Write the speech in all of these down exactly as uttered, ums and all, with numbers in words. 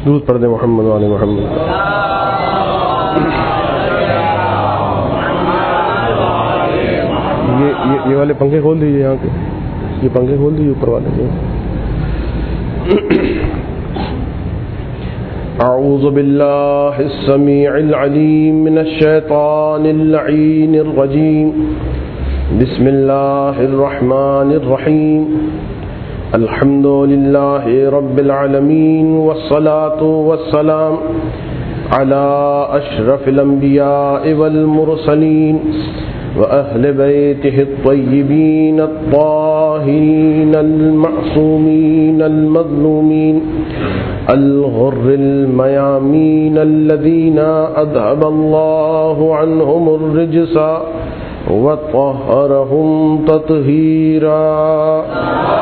درود پڑھ دیں محمد و آل محمد. یہ یہ یہ والے پنکھے کھول دیجیے، یہاں کے یہ پنکھے کھول دیجیے اوپر والے. اعوذ باللہ السمیع العلیم من الشیطان اللعین الرجیم. بسم اللہ الرحمن الرحیم. الحمد للہ رب العالمین والصلاة والسلام على اشرف الانبیاء والمرسلین وأهل بيته الطيبين الطاهرين المعصومين المظلومين الغر الميامين الذين أذهب الله عنهم الرجس وطهرهم تطهيرا.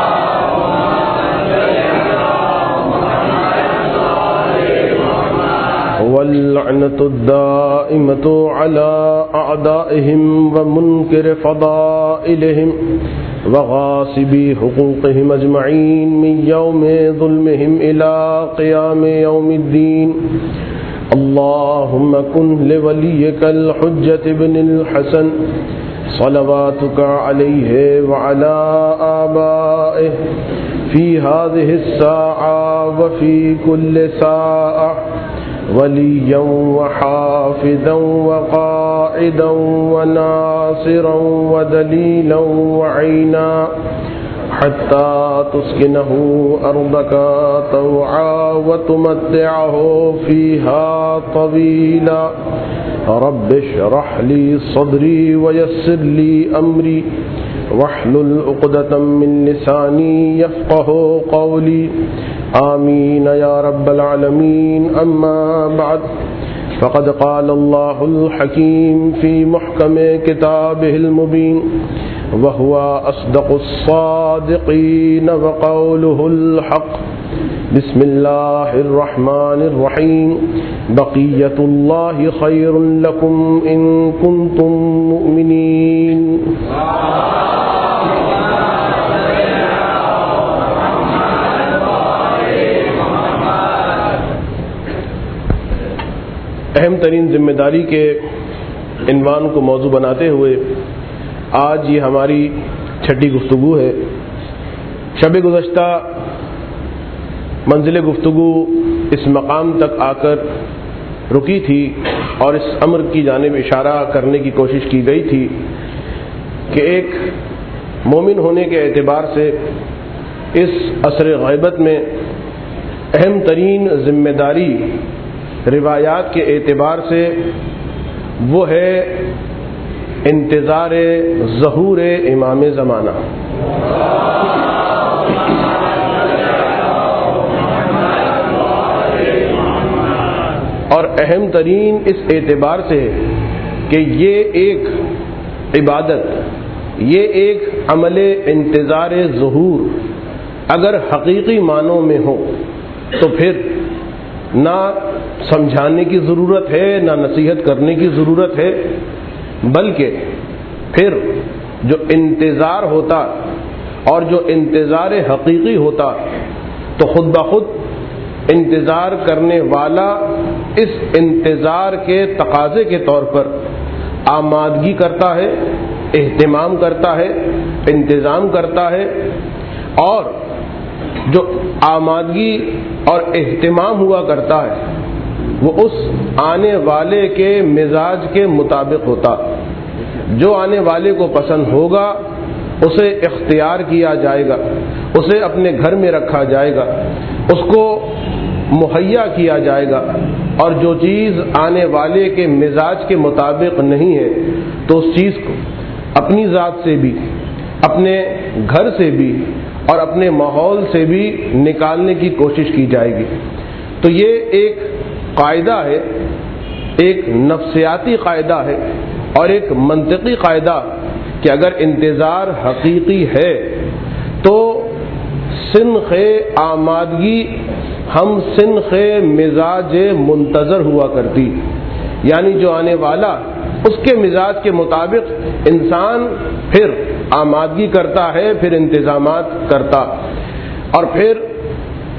واللعنة الدائمة على أعدائهم ومنكر فضائلهم وغاصبي حقوقهم أجمعين من يوم ظلمهم إلى قيام يوم الدين. اللهم كن لوليك الحجة بن الحسن صلواتك عليه وعلى آبائه في هذه الساعة وفي كل ساعة وليا وحافظا وقائدا وناصرا ودليلا وعينا حتى تسكنه أرضك طوعا وتمتعه فيها طويلا. رب اشرح لي صدري ويسر لي أمري واحلل عقدة من لساني يفقه قولي. آمین یا رب العالمین. اما بعد فقد قال اللہ الحکیم فی محکم کتابہ المبین وهو اصدق الصادقین وقولہ الحق. بسم اللہ الرحمن الرحیم. بقیۃ اللہ خیر لکم ان کنتم مؤمنین. اہم ترین ذمہ داری کے عنوان کو موضوع بناتے ہوئے آج یہ ہماری چھٹی گفتگو ہے. شب گزشتہ منزل گفتگو اس مقام تک آ کر رکی تھی اور اس امر کی جانب اشارہ کرنے کی کوشش کی گئی تھی کہ ایک مومن ہونے کے اعتبار سے اس عصر غیبت میں اہم ترین ذمہ داری روایات کے اعتبار سے وہ ہے انتظار ظہور امام زمانہ. اور اہم ترین اس اعتبار سے کہ یہ ایک عبادت، یہ ایک عمل انتظار ظہور اگر حقیقی معنوں میں ہو تو پھر نہ سمجھانے کی ضرورت ہے نہ نصیحت کرنے کی ضرورت ہے، بلکہ پھر جو انتظار ہوتا اور جو انتظار حقیقی ہوتا تو خود بخود انتظار کرنے والا اس انتظار کے تقاضے کے طور پر آمادگی کرتا ہے، اہتمام کرتا ہے، انتظام کرتا ہے، اور جو آمادگی اور اہتمام ہوا کرتا ہے وہ اس آنے والے کے مزاج کے مطابق ہوتا. جو آنے والے کو پسند ہوگا اسے اختیار کیا جائے گا، اسے اپنے گھر میں رکھا جائے گا، اس کو مہیا کیا جائے گا. اور جو چیز آنے والے کے مزاج کے مطابق نہیں ہے تو اس چیز کو اپنی ذات سے بھی، اپنے گھر سے بھی اور اپنے ماحول سے بھی نکالنے کی کوشش کی جائے گی. تو یہ ایک قاعدہ ہے، ایک نفسیاتی قاعدہ ہے اور ایک منطقی قاعدہ کہ اگر انتظار حقیقی ہے تو سنخ آمادگی ہم سنخ مزاج منتظر ہوا کرتی، یعنی جو آنے والا اس کے مزاج کے مطابق انسان پھر آمادگی کرتا ہے، پھر انتظامات کرتا، اور پھر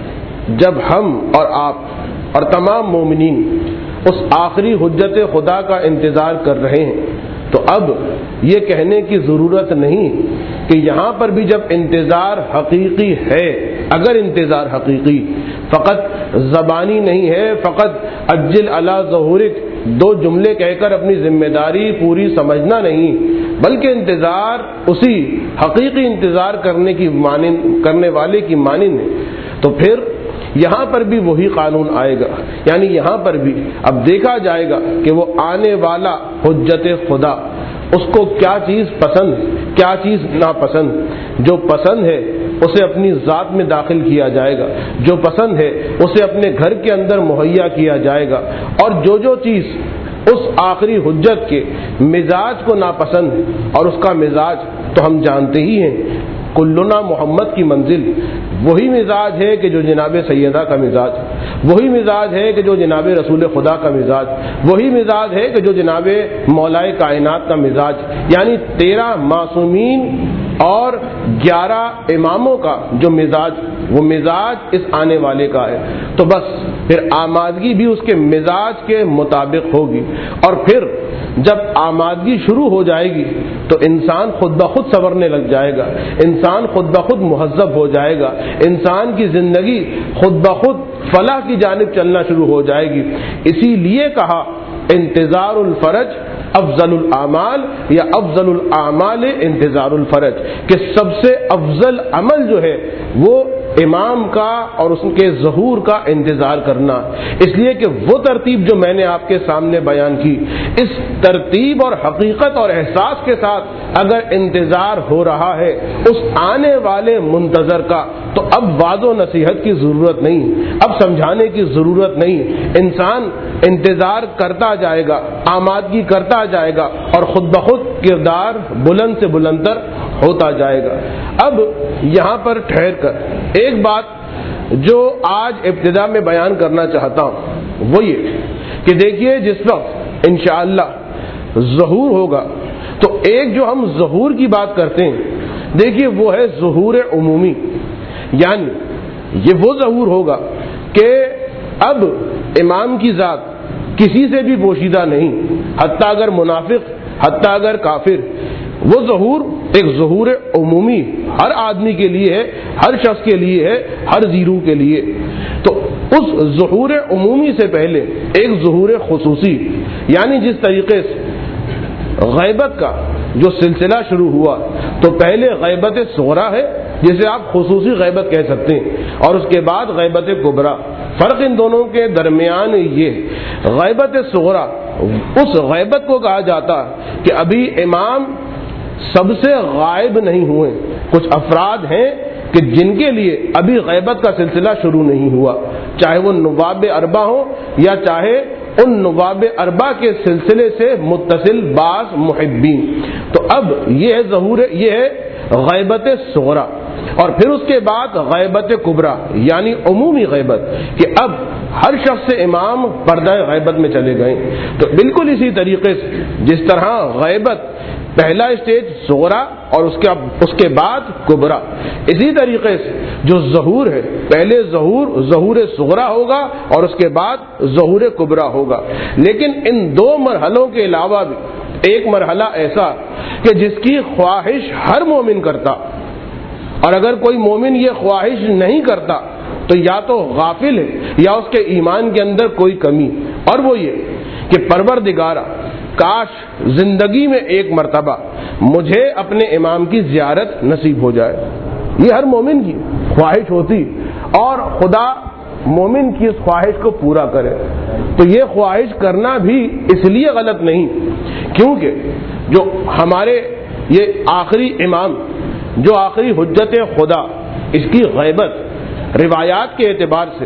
جب ہم اور آپ اور تمام مومنین اس آخری حجت خدا کا انتظار کر رہے ہیں تو اب یہ کہنے کی ضرورت نہیں کہ یہاں پر بھی جب انتظار حقیقی ہے، اگر انتظار حقیقی فقط زبانی نہیں ہے، فقط اجل علی ظہورک دو جملے کہہ کر اپنی ذمہ داری پوری سمجھنا نہیں، بلکہ انتظار اسی حقیقی انتظار کرنے کی مانند کرنے والے کی مانند ہے، تو پھر یہاں پر بھی وہی قانون آئے گا، یعنی یہاں پر بھی اب دیکھا جائے گا کہ وہ آنے والا حجت خدا اس کو کیا چیز پسند، کیا چیز ناپسند۔ جو پسند ہے اسے اپنی ذات میں داخل کیا جائے گا، جو پسند ہے اسے اپنے گھر کے اندر مہیا کیا جائے گا، اور جو جو چیز اس آخری حجت کے مزاج کو ناپسند ہے، اور اس کا مزاج تو ہم جانتے ہی ہیں، کلنا محمد کی منزل وہی مزاج ہے کہ جو جناب سیدہ کا مزاج، وہی مزاج ہے کہ جو جناب رسول خدا کا مزاج، وہی مزاج ہے کہ جو جناب مولائے کائنات کا مزاج، یعنی تیرہ معصومین اور گیارہ اماموں کا جو مزاج، وہ مزاج اس آنے والے کا ہے، تو بس پھر آمادگی بھی اس کے مزاج کے مطابق ہوگی، اور پھر جب آمادگی شروع ہو جائے گی تو انسان خود بخود سنورنے لگ جائے گا، انسان خود بخود مہذب ہو جائے گا، انسان کی زندگی خود بخود فلاح کی جانب چلنا شروع ہو جائے گی۔ اسی لیے کہا انتظار الفرج افضل الاعمال، یا افضل الاعمال انتظار الفرج، کہ سب سے افضل عمل جو ہے وہ امام کا اور اس کے ظہور کا انتظار کرنا، اس لیے کہ وہ ترتیب جو میں نے آپ کے سامنے بیان کی، اس ترتیب اور حقیقت اور احساس کے ساتھ اگر انتظار ہو رہا ہے اس آنے والے منتظر کا، تو اب وعظ و نصیحت کی ضرورت نہیں، اب سمجھانے کی ضرورت نہیں، انسان انتظار کرتا جائے گا، آمادگی کرتا جائے گا، اور خود بخود کردار بلند سے بلندتر ہوتا جائے گا۔ اب یہاں پر ٹھہر کر ایک بات جو آج ابتدا میں بیان کرنا چاہتا ہوں وہ یہ کہ دیکھیے، جس وقت انشاءاللہ ظہور ہوگا تو ایک جو ہم ظہور کی بات کرتے ہیں، دیکھیے وہ ہے ظہور عمومی، یعنی یہ وہ ظہور ہوگا کہ اب امام کی ذات کسی سے بھی پوشیدہ نہیں، حتیٰ اگر منافق، حتیٰ اگر کافر، وہ ظہور ایک ظہور عمومی ہر آدمی کے لیے ہے، ہر شخص کے لیے ہے، ہر زیرو کے لیے۔ تو اس ظہور عمومی سے پہلے ایک ظہور خصوصی، یعنی جس طریقے سے غیبت کا جو سلسلہ شروع ہوا تو پہلے غیبت صغریٰ ہے جسے آپ خصوصی غیبت کہہ سکتے ہیں، اور اس کے بعد غیبت کبریٰ۔ فرق ان دونوں کے درمیان یہ، غیبت صغریٰ اس غیبت کو کہا جاتا کہ ابھی امام سب سے غائب نہیں ہوئے، کچھ افراد ہیں کہ جن کے لیے ابھی غیبت کا سلسلہ شروع نہیں ہوا، چاہے وہ نواب اربع ہوں یا چاہے ان نواب اربع کے سلسلے سے متصل بعض محبین۔ تو اب یہ ہے ظہور، یہ ہے غیبت صغریٰ، اور پھر اس کے بعد غیبت کبریٰ یعنی عمومی غیبت، کہ اب ہر شخص سے امام پردہ غیبت میں چلے گئے۔ تو بالکل اسی طریقے سے جس طرح غیبت پہلا اسٹیج صغریٰ اور اس کے اس کے بعد کبریٰ، اسی طریقے سے جو ظہور ہے پہلے ظہور ظہور صغریٰ ہوگا اور اس کے بعد ظہور کبریٰ ہوگا۔ لیکن ان دو مرحلوں کے علاوہ بھی ایک مرحلہ ایسا کہ جس کی خواہش ہر مومن کرتا، اور اگر کوئی مومن یہ خواہش نہیں کرتا تو یا تو غافل ہے یا اس کے ایمان کے اندر کوئی کمی، اور وہ یہ کہ پروردگارا کاش زندگی میں ایک مرتبہ مجھے اپنے امام کی زیارت نصیب ہو جائے۔ یہ ہر مومن کی خواہش ہوتی، اور خدا مومن کی اس خواہش کو پورا کرے۔ تو یہ خواہش کرنا بھی اس لیے غلط نہیں کیونکہ جو ہمارے یہ آخری امام، جو آخری حجت خدا، اس کی غیبت روایات کے اعتبار سے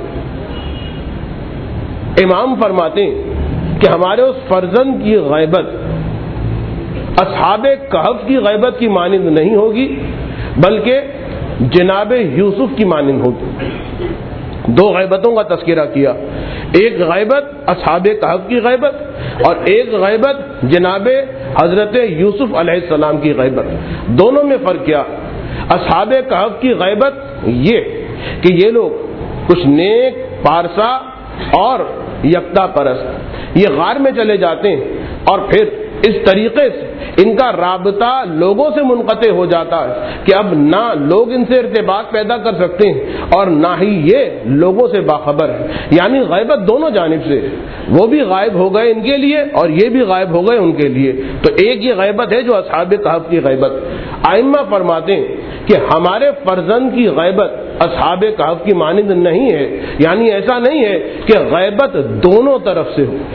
امام فرماتے ہیں کہ ہمارے اس فرزند کی غیبت اصحاب کہف کی غیبت کی مانند نہیں ہوگی، بلکہ جناب یوسف کی مانند ہوگی۔ دو غیبتوں کا تذکرہ کیا، ایک غیبت اصحاب کہف کی غیبت، اور ایک غیبت جناب حضرت یوسف علیہ السلام کی غیبت۔ دونوں میں فرق کیا؟ اصحاب کہف کی غیبت یہ کہ یہ لوگ کچھ نیک پارسا اور یکتا پرست یہ غار میں چلے جاتے ہیں اور پھر اس طریقے سے ان کا رابطہ لوگوں سے منقطع ہو جاتا ہے کہ اب نہ لوگ ان سے ارتباط پیدا کر سکتے ہیں اور نہ ہی یہ لوگوں سے باخبر ہے. یعنی غیبت دونوں جانب سے، وہ بھی غائب ہو گئے ان کے لیے اور یہ بھی غائب ہو گئے ان کے لیے. تو ایک یہ غیبت ہے جو اصحاب کہف کی غیبت. ائمہ فرماتے ہیں کہ ہمارے فرزند کی غیبت اصحاب کہف کی مانند نہیں ہے. یعنی ایسا نہیں ہے کہ غیبت دونوں طرف سے ہو،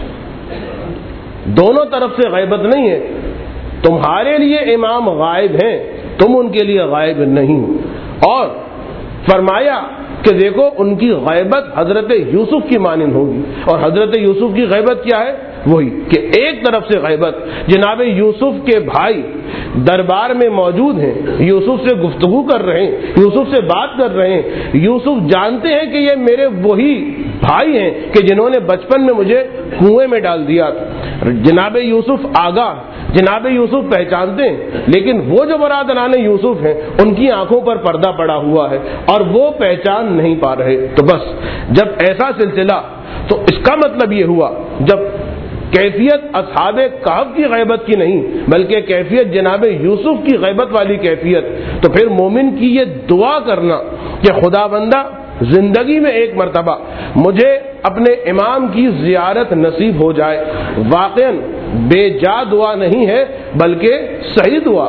دونوں طرف سے غیبت نہیں ہے. تمہارے لیے امام غائب ہیں، تم ان کے لیے غائب نہیں. اور فرمایا کہ دیکھو ان کی غیبت حضرت یوسف کی مانند ہوگی. اور حضرت یوسف کی غیبت کیا ہے؟ وہی کہ ایک طرف سے غیبت، جناب یوسف کے بھائی دربار میں موجود ہیں، یوسف سے گفتگو کر رہے ہیں، یوسف سے بات کر رہے ہیں. یوسف جانتے ہیں کہ یہ میرے وہی بھائی ہیں کہ جنہوں نے بچپن میں مجھے کنویں میں ڈال دیا تھا. جناب یوسف آگاہ، جناب یوسف پہچانتے ہیں، لیکن وہ جو برادران یوسف ہیں ان کی آنکھوں پر پردہ پڑا ہوا ہے اور وہ پہچان نہیں پا رہے. تو بس جب ایسا سلسلہ، تو اس کا مطلب یہ ہوا جب کیفیت اصحاب کہف کی غیبت کی نہیں بلکہ کیفیت جناب یوسف کی غیبت والی کیفیت، تو پھر مومن کی یہ دعا کرنا کہ خدا بندہ زندگی میں ایک مرتبہ مجھے اپنے امام کی زیارت نصیب ہو جائے، واقعاً بے جا دعا نہیں ہے بلکہ صحیح دعا.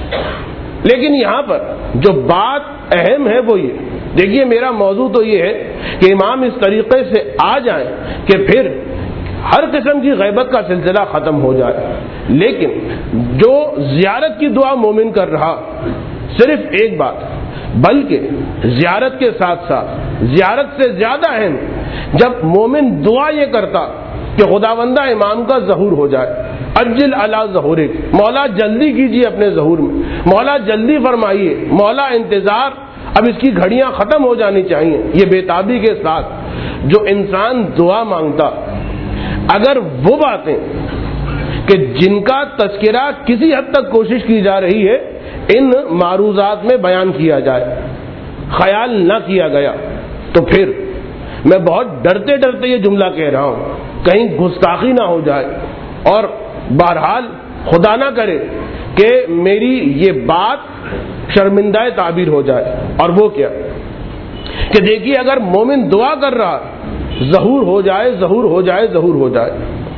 لیکن یہاں پر جو بات اہم ہے وہ یہ، دیکھیے میرا موضوع تو یہ ہے کہ امام اس طریقے سے آ جائیں کہ پھر ہر قسم کی غیبت کا سلسلہ ختم ہو جائے. لیکن جو زیارت کی دعا مومن کر رہا، صرف ایک بات، بلکہ زیارت کے ساتھ ساتھ زیارت سے زیادہ اہم جب مومن دعا یہ کرتا کہ خداوندہ امام کا ظہور ہو جائے، اجل علی ظہورک، مولا جلدی کیجیے اپنے ظہور میں، مولا جلدی فرمائیے، مولا انتظار اب اس کی گھڑیاں ختم ہو جانی چاہیے. یہ بےتابی کے ساتھ جو انسان دعا مانگتا، اگر وہ باتیں کہ جن کا تذکرہ کسی حد تک کوشش کی جا رہی ہے ان معروضات میں بیان کیا جائے، خیال نہ کیا گیا، تو پھر میں بہت ڈرتے ڈرتے یہ جملہ کہہ رہا ہوں کہیں گستاخی نہ ہو جائے. اور بہرحال خدا نہ کرے کہ میری یہ بات شرمندہ تعبیر ہو جائے. اور وہ کیا کہ دیکھیے اگر مومن دعا کر رہا ظہور ہو جائے، ظہور ہو جائے، ظہور ہو جائے،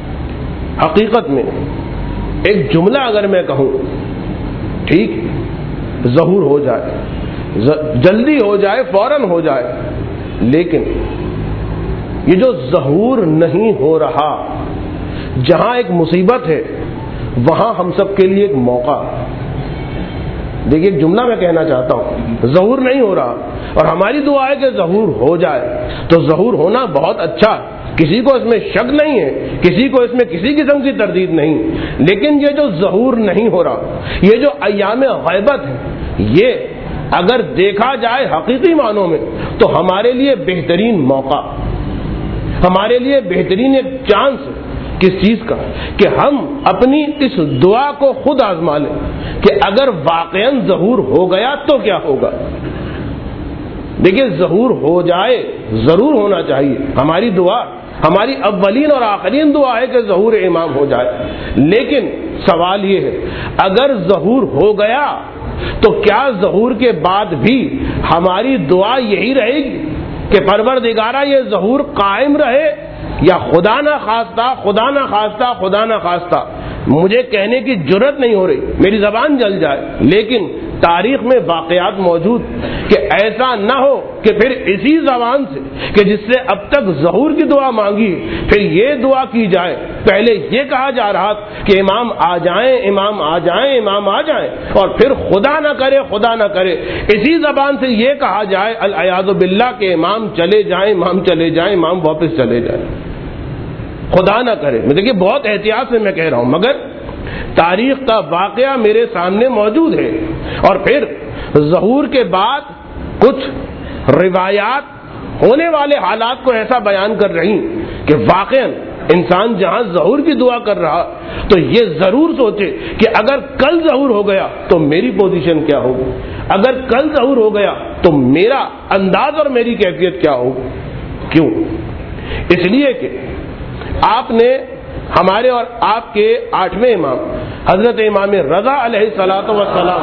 حقیقت میں ایک جملہ اگر میں کہوں، ٹھیک ظہور ہو جائے، جلدی ہو جائے، فوراً ہو جائے، لیکن یہ جو ظہور نہیں ہو رہا، جہاں ایک مصیبت ہے وہاں ہم سب کے لیے ایک موقع. دیکھیے ایک جملہ میں کہنا چاہتا ہوں، ظہور نہیں ہو رہا اور ہماری دعا ہے کہ ظہور ہو جائے. تو ظہور ہونا بہت اچھا، کسی کو اس میں شک نہیں ہے، کسی کو اس میں کسی قسم کی تردید نہیں. لیکن یہ جو ظہور نہیں ہو رہا، یہ جو ایام غیبت ہے، یہ اگر دیکھا جائے حقیقی معنوں میں تو ہمارے لیے بہترین موقع، ہمارے لیے بہترین ایک چانس کس چیز کا کہ ہم اپنی اس دعا کو خود آزما لیں کہ اگر واقعاً ظہور ہو گیا تو کیا ہوگا. دیکھیے ظہور ہو جائے، ضرور ہونا چاہیے. ہماری دعا، ہماری اولین اور آخرین دعا ہے کہ ظہور امام ہو جائے. لیکن سوال یہ ہے اگر ظہور ہو گیا تو کیا ظہور کے بعد بھی ہماری دعا یہی رہے گی کہ پروردگارہ یہ ظہور قائم رہے، یا خدا نہ خواستہ خدا نہ خواستہ خدا نہ خواستہ مجھے کہنے کی جرت نہیں ہو رہی، میری زبان جل جائے، لیکن تاریخ میں واقعات موجود کہ ایسا نہ ہو کہ پھر اسی زبان سے کہ جس سے اب تک ظہور کی دعا مانگی پھر یہ دعا کی جائے. پہلے یہ کہا جا رہا کہ امام آ جائیں، امام آ جائیں، امام آ جائیں، اور پھر خدا نہ کرے خدا نہ کرے اسی زبان سے یہ کہا جائے العیاذ باللہ کہ امام چلے جائیں، امام چلے جائیں، امام واپس چلے جائیں. خدا نہ کرے. میں دیکھیے بہت احتیاط سے میں کہہ رہا ہوں، مگر تاریخ کا واقعہ میرے سامنے موجود ہے. اور پھر ظہور کے بعد کچھ روایات ہونے والے حالات کو ایسا بیان کر رہی کہ واقعاً انسان جہاں ظہور کی دعا کر رہا تو یہ ضرور سوچے کہ اگر کل ظہور ہو گیا تو میری پوزیشن کیا ہوگی، اگر کل ظہور ہو گیا تو میرا انداز اور میری کیفیت کیا ہوگی۔ کیوں؟ اس لیے کہ آپ نے ہمارے اور آپ کے آٹھویں امام حضرت امام رضا علیہ الصلوۃ والسلام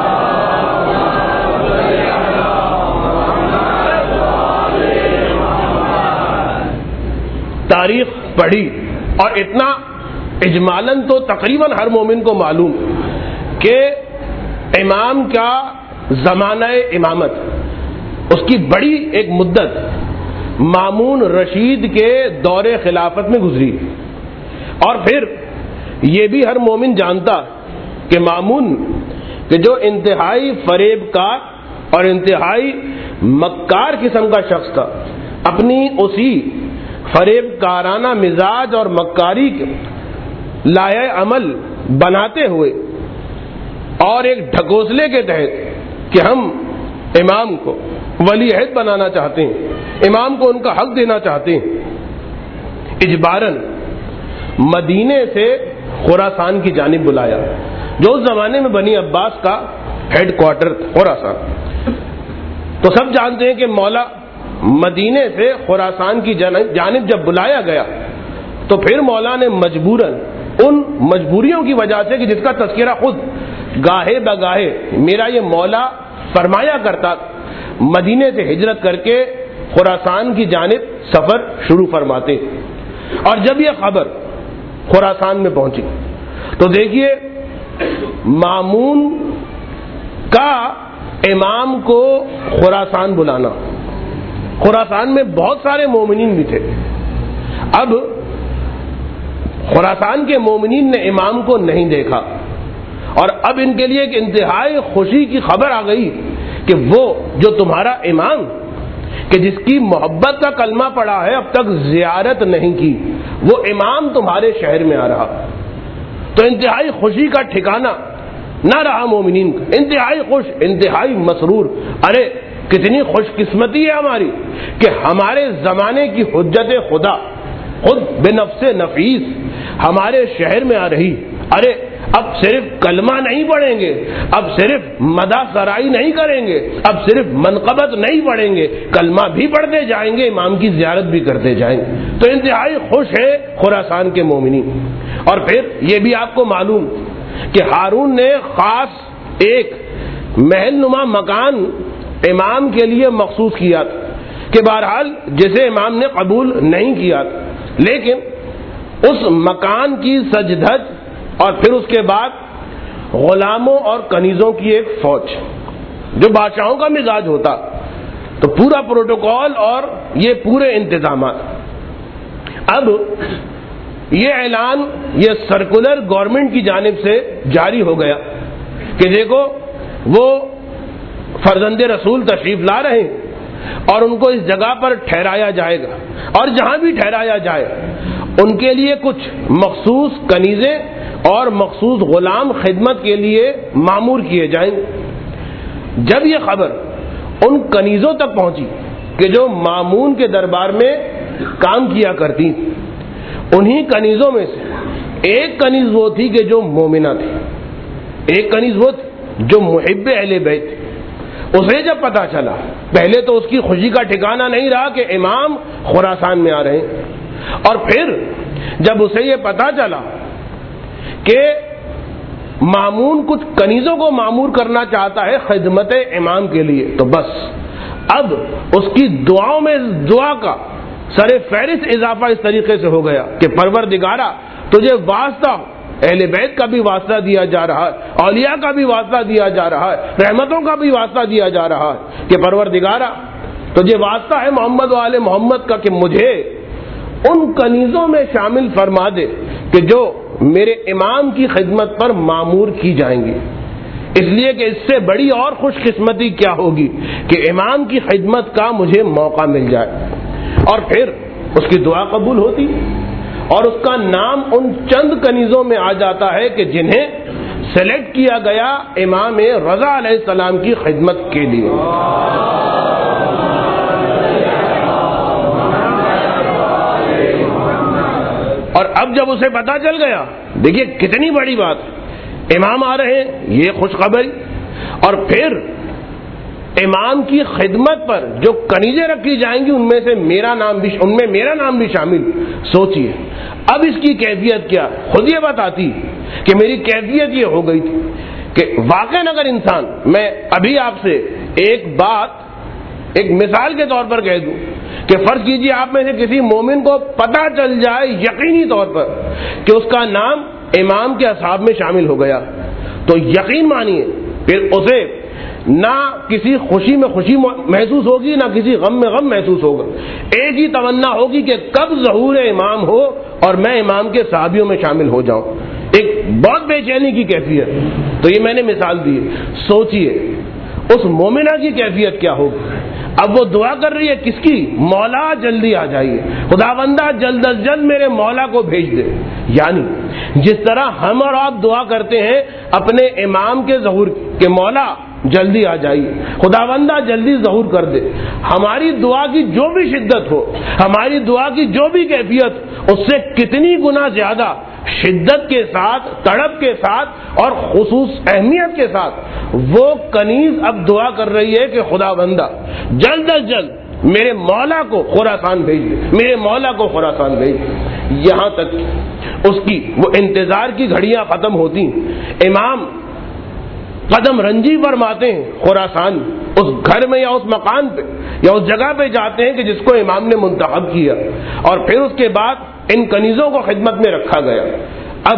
تاریخ پڑھی، اور اتنا اجمالاً تو تقریباً ہر مومن کو معلوم کہ امام کا زمانہ امامت، اس کی بڑی ایک مدت مامون رشید کے دور خلافت میں گزری، اور پھر یہ بھی ہر مومن جانتا کہ مامون کہ جو انتہائی فریب کار اور انتہائی مکار قسم کا شخص تھا، اپنی اسی فریب کارانہ مزاج اور مکاری کے لائے عمل بناتے ہوئے اور ایک ڈھکوسلے کے تحت کہ ہم امام کو ولی عہد بنانا چاہتے ہیں، امام کو ان کا حق دینا چاہتے ہیں، اجباراً مدینے سے خراسان کی جانب بلایا، جو اس زمانے میں بنی عباس کا ہیڈ کوارٹر خراسان۔ تو سب جانتے ہیں کہ مولا مدینے سے خراسان کی جانب جب بلایا گیا تو پھر مولا نے مجبوراً ان مجبوریوں کی وجہ سے کہ جس کا تذکرہ خود گاہے بگاہے میرا یہ مولا فرمایا کرتا، مدینے سے ہجرت کر کے خراسان کی جانب سفر شروع فرماتے، اور جب یہ خبر خراسان میں پہنچی تو دیکھیے مامون کا امام کو خراسان بلانا، خراسان میں بہت سارے مومنین بھی تھے، اب خراسان کے مومنین نے امام کو نہیں دیکھا، اور اب ان کے لیے ایک انتہائی خوشی کی خبر آ گئی کہ وہ جو تمہارا امام کہ جس کی محبت کا کلمہ پڑا ہے اب تک زیارت نہیں کی، وہ امام تمہارے شہر میں آ رہا۔ تو انتہائی خوشی کا ٹھکانہ نہ رہا مومنین کا، انتہائی خوش، انتہائی مسرور۔ ارے کتنی خوش قسمتی ہے ہماری کہ ہمارے زمانے کی حجت خدا خود بے نفس نفیس ہمارے شہر میں آ رہی۔ ارے اب صرف کلمہ نہیں پڑھیں گے، اب صرف مدح سرائی نہیں کریں گے، اب صرف منقبت نہیں پڑھیں گے، کلمہ بھی پڑھتے جائیں گے، امام کی زیارت بھی کرتے جائیں گے۔ تو انتہائی خوش ہے خراسان کے مومنین۔ اور پھر یہ بھی آپ کو معلوم کہ ہارون نے خاص ایک محل نما مکان امام کے لیے مخصوص کیا تھا کہ بہرحال جسے امام نے قبول نہیں کیا تھا، لیکن اس مکان کی سج دھج اور پھر اس کے بعد غلاموں اور کنیزوں کی ایک فوج، جو بادشاہوں کا مزاج ہوتا، تو پورا پروٹوکول اور یہ پورے انتظامات۔ اب یہ اعلان، یہ سرکولر گورنمنٹ کی جانب سے جاری ہو گیا کہ دیکھو وہ فرزند رسول تشریف لا رہے ہیں اور ان کو اس جگہ پر ٹھہرایا جائے گا، اور جہاں بھی ٹھہرایا جائے ان کے لیے کچھ مخصوص کنیزیں اور مخصوص غلام خدمت کے لیے مامور کیے جائیں گے۔ جب یہ خبر ان کنیزوں تک پہنچی کہ جو مامون کے دربار میں کام کیا کرتی، انہی کنیزوں میں سے ایک کنیز وہ تھی کہ جو مومنہ تھی، ایک کنیز وہ تھی جو محب اہل بیت تھی۔ اسے جب پتا چلا، پہلے تو اس کی خوشی کا ٹھکانہ نہیں رہا کہ امام خراسان میں آ رہے ہیں، اور پھر جب اسے یہ پتا چلا کہ مامون کچھ کنیزوں کو مامور کرنا چاہتا ہے خدمت امام کے لیے، تو بس اب اس کی دعاؤں میں دعا کا سر فہرست اضافہ اس طریقے سے ہو گیا کہ پروردگارا تجھے واسطہ اہل بیت کا بھی واسطہ دیا جا رہا ہے، اولیاء کا بھی واسطہ دیا جا رہا ہے، رحمتوں کا بھی واسطہ دیا جا رہا ہے کہ پروردگارا تجھے واسطہ ہے محمد و آل محمد کا کہ مجھے ان کنیزوں میں شامل فرما دے کہ جو میرے امام کی خدمت پر مامور کی جائیں گی۔ اس لیے کہ اس سے بڑی اور خوش قسمتی کیا ہوگی کہ امام کی خدمت کا مجھے موقع مل جائے۔ اور پھر اس کی دعا قبول ہوتی اور اس کا نام ان چند کنیزوں میں آ جاتا ہے کہ جنہیں سلیکٹ کیا گیا امام رضا علیہ السلام کی خدمت کے لیے۔ اور اب جب اسے پتا چل گیا، دیکھیے کتنی بڑی بات، امام آ رہے ہیں، یہ خوشخبری، اور پھر امام کی خدمت پر جو کنیزیں رکھی جائیں گی ان میں سے میرا نام بھی ان میں میرا نام بھی شامل۔ سوچئے اب اس کی کیفیت کیا، خود یہ بتاتی کہ میری کیفیت یہ ہو گئی تھی کہ واقعاً اگر انسان، میں ابھی آپ سے ایک بات ایک مثال کے طور پر کہہ دوں کہ فرض کیجئے آپ میں سے کسی مومن کو پتہ چل جائے یقینی طور پر کہ اس کا نام امام کے اصحاب میں شامل ہو گیا، تو یقین مانیے پھر اسے نہ کسی خوشی میں خوشی محسوس ہوگی، نہ کسی غم میں غم محسوس ہوگا، ایک ہی تمنا ہوگی کہ کب ظہور امام ہو اور میں امام کے صحابیوں میں شامل ہو جاؤں، ایک بہت بے چینی کی کیفیت۔ تو یہ میں نے مثال دی، سوچئے اس مومنہ کی کیفیت کیا ہوگی۔ اب وہ دعا کر رہی ہے کس کی؟ مولا جلدی آ جائیے، خداوندہ جلد از جلد میرے مولا کو بھیج دے۔ یعنی جس طرح ہم اور آپ دعا کرتے ہیں اپنے امام کے ظہور کہ مولا جلدی آ جائیے، خداوندہ جلدی ظہور کر دے، ہماری دعا کی جو بھی شدت ہو، ہماری دعا کی جو بھی کیفیت، اس سے کتنی گنا زیادہ شدت کے ساتھ، تڑپ کے ساتھ اور خصوص اہمیت کے ساتھ وہ کنیز اب دعا کر رہی ہے کہ خداوندہ جلد از جلد میرے مولا کو خراسان بھیج دے، میرے مولا کو خراسان بھیج دے۔ یہاں تک اس کی وہ انتظار کی گھڑیاں ختم ہوتی، امام قدم رنجی فرماتے ہیں خراسان، اس گھر میں یا اس مکان پہ یا اس جگہ پہ جاتے ہیں کہ جس کو امام نے منتخب کیا، اور پھر اس کے بعد ان کنیزوں کو خدمت میں رکھا گیا۔ اب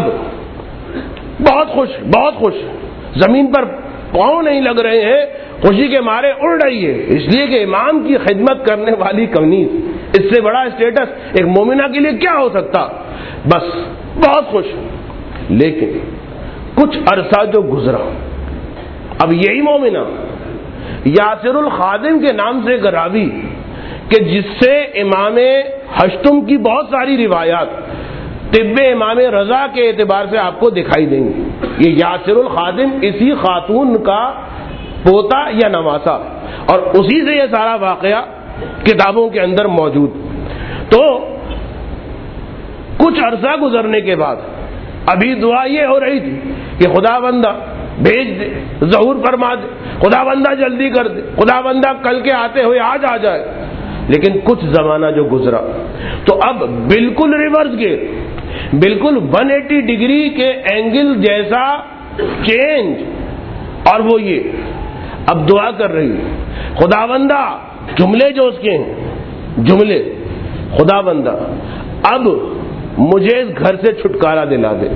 بہت خوش بہت خوش، زمین پر پاؤں نہیں لگ رہے ہیں، خوشی کے مارے اڑ رہی ہے، اس لیے کہ امام کی خدمت کرنے والی کنیز، اس سے بڑا اسٹیٹس ایک مومنہ کے لیے کیا ہو سکتا، بس بہت خوش۔ لیکن کچھ عرصہ جو گزرا، اب یہی مومنہ یاسر الخادم کے نام سے ایک راوی کہ جس سے امام ہشتم کی بہت ساری روایات طب امام رضا کے اعتبار سے آپ کو دکھائی دیں گی، یہ یاسر الخادم اسی خاتون کا پوتا یا نواسا، اور اسی سے یہ سارا واقعہ کتابوں کے اندر موجود۔ تو کچھ عرصہ گزرنے کے بعد ابھی دعا یہ ہو رہی تھی کہ خدا بندہ بھیج دے، ظہور فرما دے، خدا بندہ جلدی کر دے، خدا بندہ کل کے آتے ہوئے آج آ جائے۔ لیکن کچھ زمانہ جو گزرا تو اب بالکل ریورس گئے، بالکل ایک سو اسی ڈگری کے اینگل جیسا چینج، اور وہ یہ اب دعا کر رہی ہے خدا بندہ، جملے جو اس کے ہیں جملے، خدا بندہ اب مجھے اس گھر سے چھٹکارا دلا دے،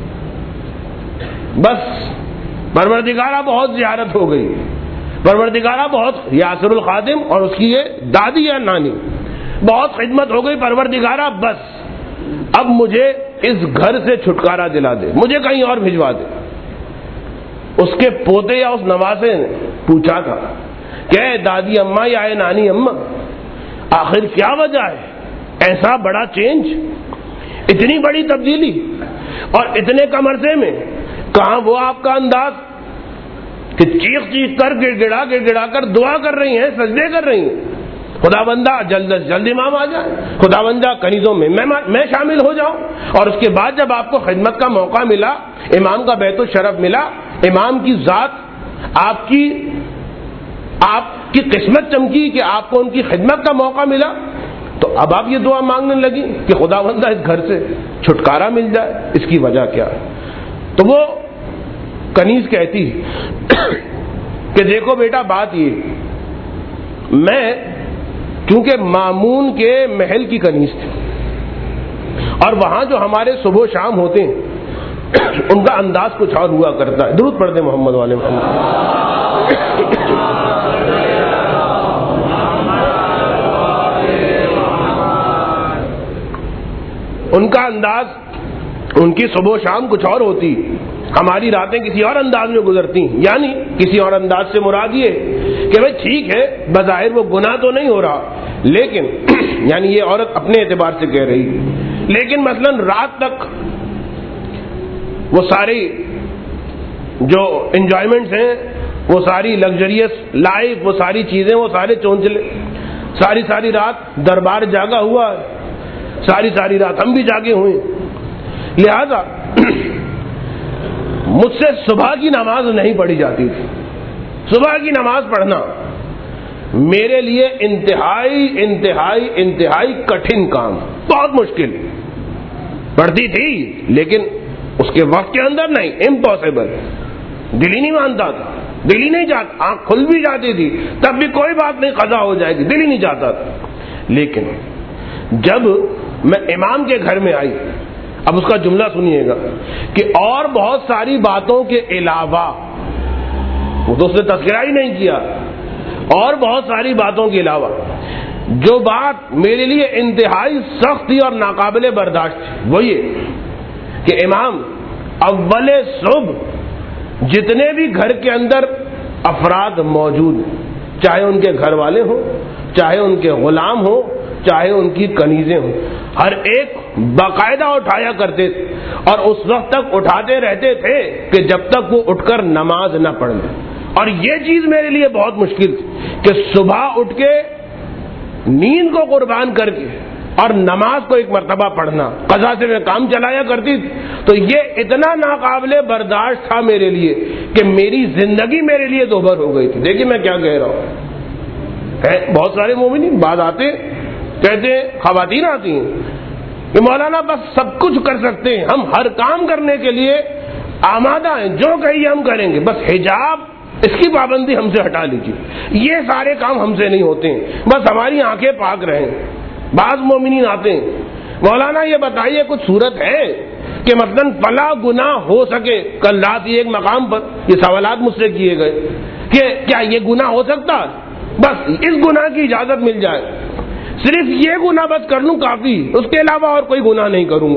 بس پروردگارہ بہت زیارت ہو گئی، پروردگارہ بہت، یاسر الخادم اور اس کی یہ دادی یا نانی بہت خدمت ہو گئی، پروردگارہ بس اب مجھے اس گھر سے چھٹکارا دلا دے، مجھے کہیں اور بھجوا دے۔ اس کے پوتے یا اس نواسے نے پوچھا تھا کہ اے دادی اماں یا اے نانی اماں، آخر کیا وجہ ہے ایسا بڑا چینج، اتنی بڑی تبدیلی اور اتنے کم عرصے میں؟ کہاں وہ آپ کا انداز کہ چیخ چیخ کر گڑ گڑا گڑ گڑا کر دعا کر رہی ہیں، سجدے کر رہی ہیں، خدا بندہ جلد از جلد امام آ جائے، خدا بندہ کنیزوں میں میں شامل ہو جاؤں۔ اور اس کے بعد جب آپ کو خدمت کا موقع ملا، امام کا بیت الشرف ملا، امام کی ذات آپ کی آپ کی قسمت چمکی کہ آپ کو ان کی خدمت کا موقع ملا، تو اب آپ یہ دعا مانگنے لگی کہ خدا بندہ اس گھر سے چھٹکارا مل جائے، اس کی وجہ کیا ہے؟ تو وہ کنیز کہتی کہ دیکھو بیٹا، بات یہ، میں چونکہ مامون کے محل کی کنیز تھی، اور وہاں جو ہمارے صبح و شام ہوتے ہیں ان کا انداز کچھ اور ہوا کرتا ہے۔ درود پڑھ دیں محمد والے محمد۔ ان کا انداز، ان کی صبح و شام کچھ اور ہوتی، ہماری راتیں کسی اور انداز میں گزرتی، یعنی کسی اور انداز سے مراد یہ کہ بھائی ٹھیک ہے بظاہر وہ گناہ تو نہیں ہو رہا، لیکن یعنی یہ عورت اپنے اعتبار سے کہہ رہی، لیکن مثلا رات تک وہ ساری جو انجوائمنٹس ہیں، وہ ساری لگژریس لائف، وہ ساری چیزیں، وہ سارے چونچلے، ساری ساری رات دربار جاگا ہوا ہے، ساری ساری رات ہم بھی جاگے ہوئے، لہذا مجھ سے صبح کی نماز نہیں پڑھی جاتی تھی. صبح کی نماز پڑھنا میرے لیے انتہائی انتہائی انتہائی کٹھن کام، بہت مشکل. پڑھتی تھی لیکن اس کے وقت کے اندر نہیں، امپاسبل. دل ہی نہیں مانتا تھا، دل ہی نہیں جاتا. آنکھ کھل بھی جاتی تھی تب بھی کوئی بات نہیں، قضا ہو جائے گی، دل ہی نہیں جاتا تھا. لیکن جب میں امام کے گھر میں آئی، اب اس کا جملہ سنیے گا کہ اور بہت ساری باتوں کے علاوہ، وہ تو اس نے تذکرہ ہی نہیں کیا، اور بہت ساری باتوں کے علاوہ جو بات میرے لیے انتہائی سخت تھی اور ناقابل برداشت تھی وہ یہ کہ امام اول صبح جتنے بھی گھر کے اندر افراد موجود، چاہے ان کے گھر والے ہوں، چاہے ان کے غلام ہوں، چاہے ان کی کنیزیں ہوں، ہر ایک باقاعدہ اٹھایا کرتے تھے اور اس وقت تک اٹھاتے رہتے تھے کہ جب تک وہ اٹھ کر نماز نہ پڑھ لیں. اور یہ چیز میرے لیے بہت مشکل تھی کہ صبح اٹھ کے نیند کو قربان کر کے اور نماز کو ایک مرتبہ پڑھنا، قضا سے میں کام چلایا کرتی تھی. تو یہ اتنا ناقابل برداشت تھا میرے لیے کہ میری زندگی میرے لیے دوبھر ہو گئی تھی. دیکھیے میں کیا کہہ رہا ہوں. بہت سارے مومنین بعد آتے کہتے ہیں، خواتین آتی ہیں کہ مولانا بس سب کچھ کر سکتے ہیں، ہم ہر کام کرنے کے لیے آمادہ ہیں، جو کہیے ہم کریں گے، بس حجاب اس کی پابندی ہم سے ہٹا لیجیے، یہ سارے کام ہم سے نہیں ہوتے ہیں، بس ہماری آنکھیں پاک رہیں. بعض مومنین آتے ہیں، مولانا یہ بتائیے کچھ صورت ہے کہ مثلاً فلاں گناہ ہو سکے. کل رات ایک مقام پر یہ سوالات مجھ سے کیے گئے کہ کیا یہ گناہ ہو سکتا ہے، بس اس گناہ کی اجازت مل جائے، صرف یہ گناہ بس کر لوں کافی، اس کے علاوہ اور کوئی گناہ نہیں کروں گا.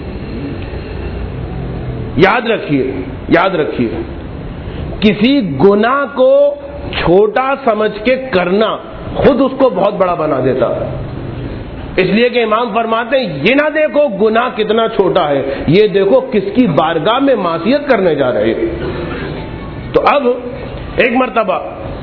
یاد رکھیے یاد رکھیے کسی گناہ کو چھوٹا سمجھ کے کرنا خود اس کو بہت بڑا بنا دیتا ہے. اس لیے کہ امام فرماتے ہیں یہ نہ دیکھو گناہ کتنا چھوٹا ہے، یہ دیکھو کس کی بارگاہ میں معصیت کرنے جا رہے ہیں. تو اب ایک مرتبہ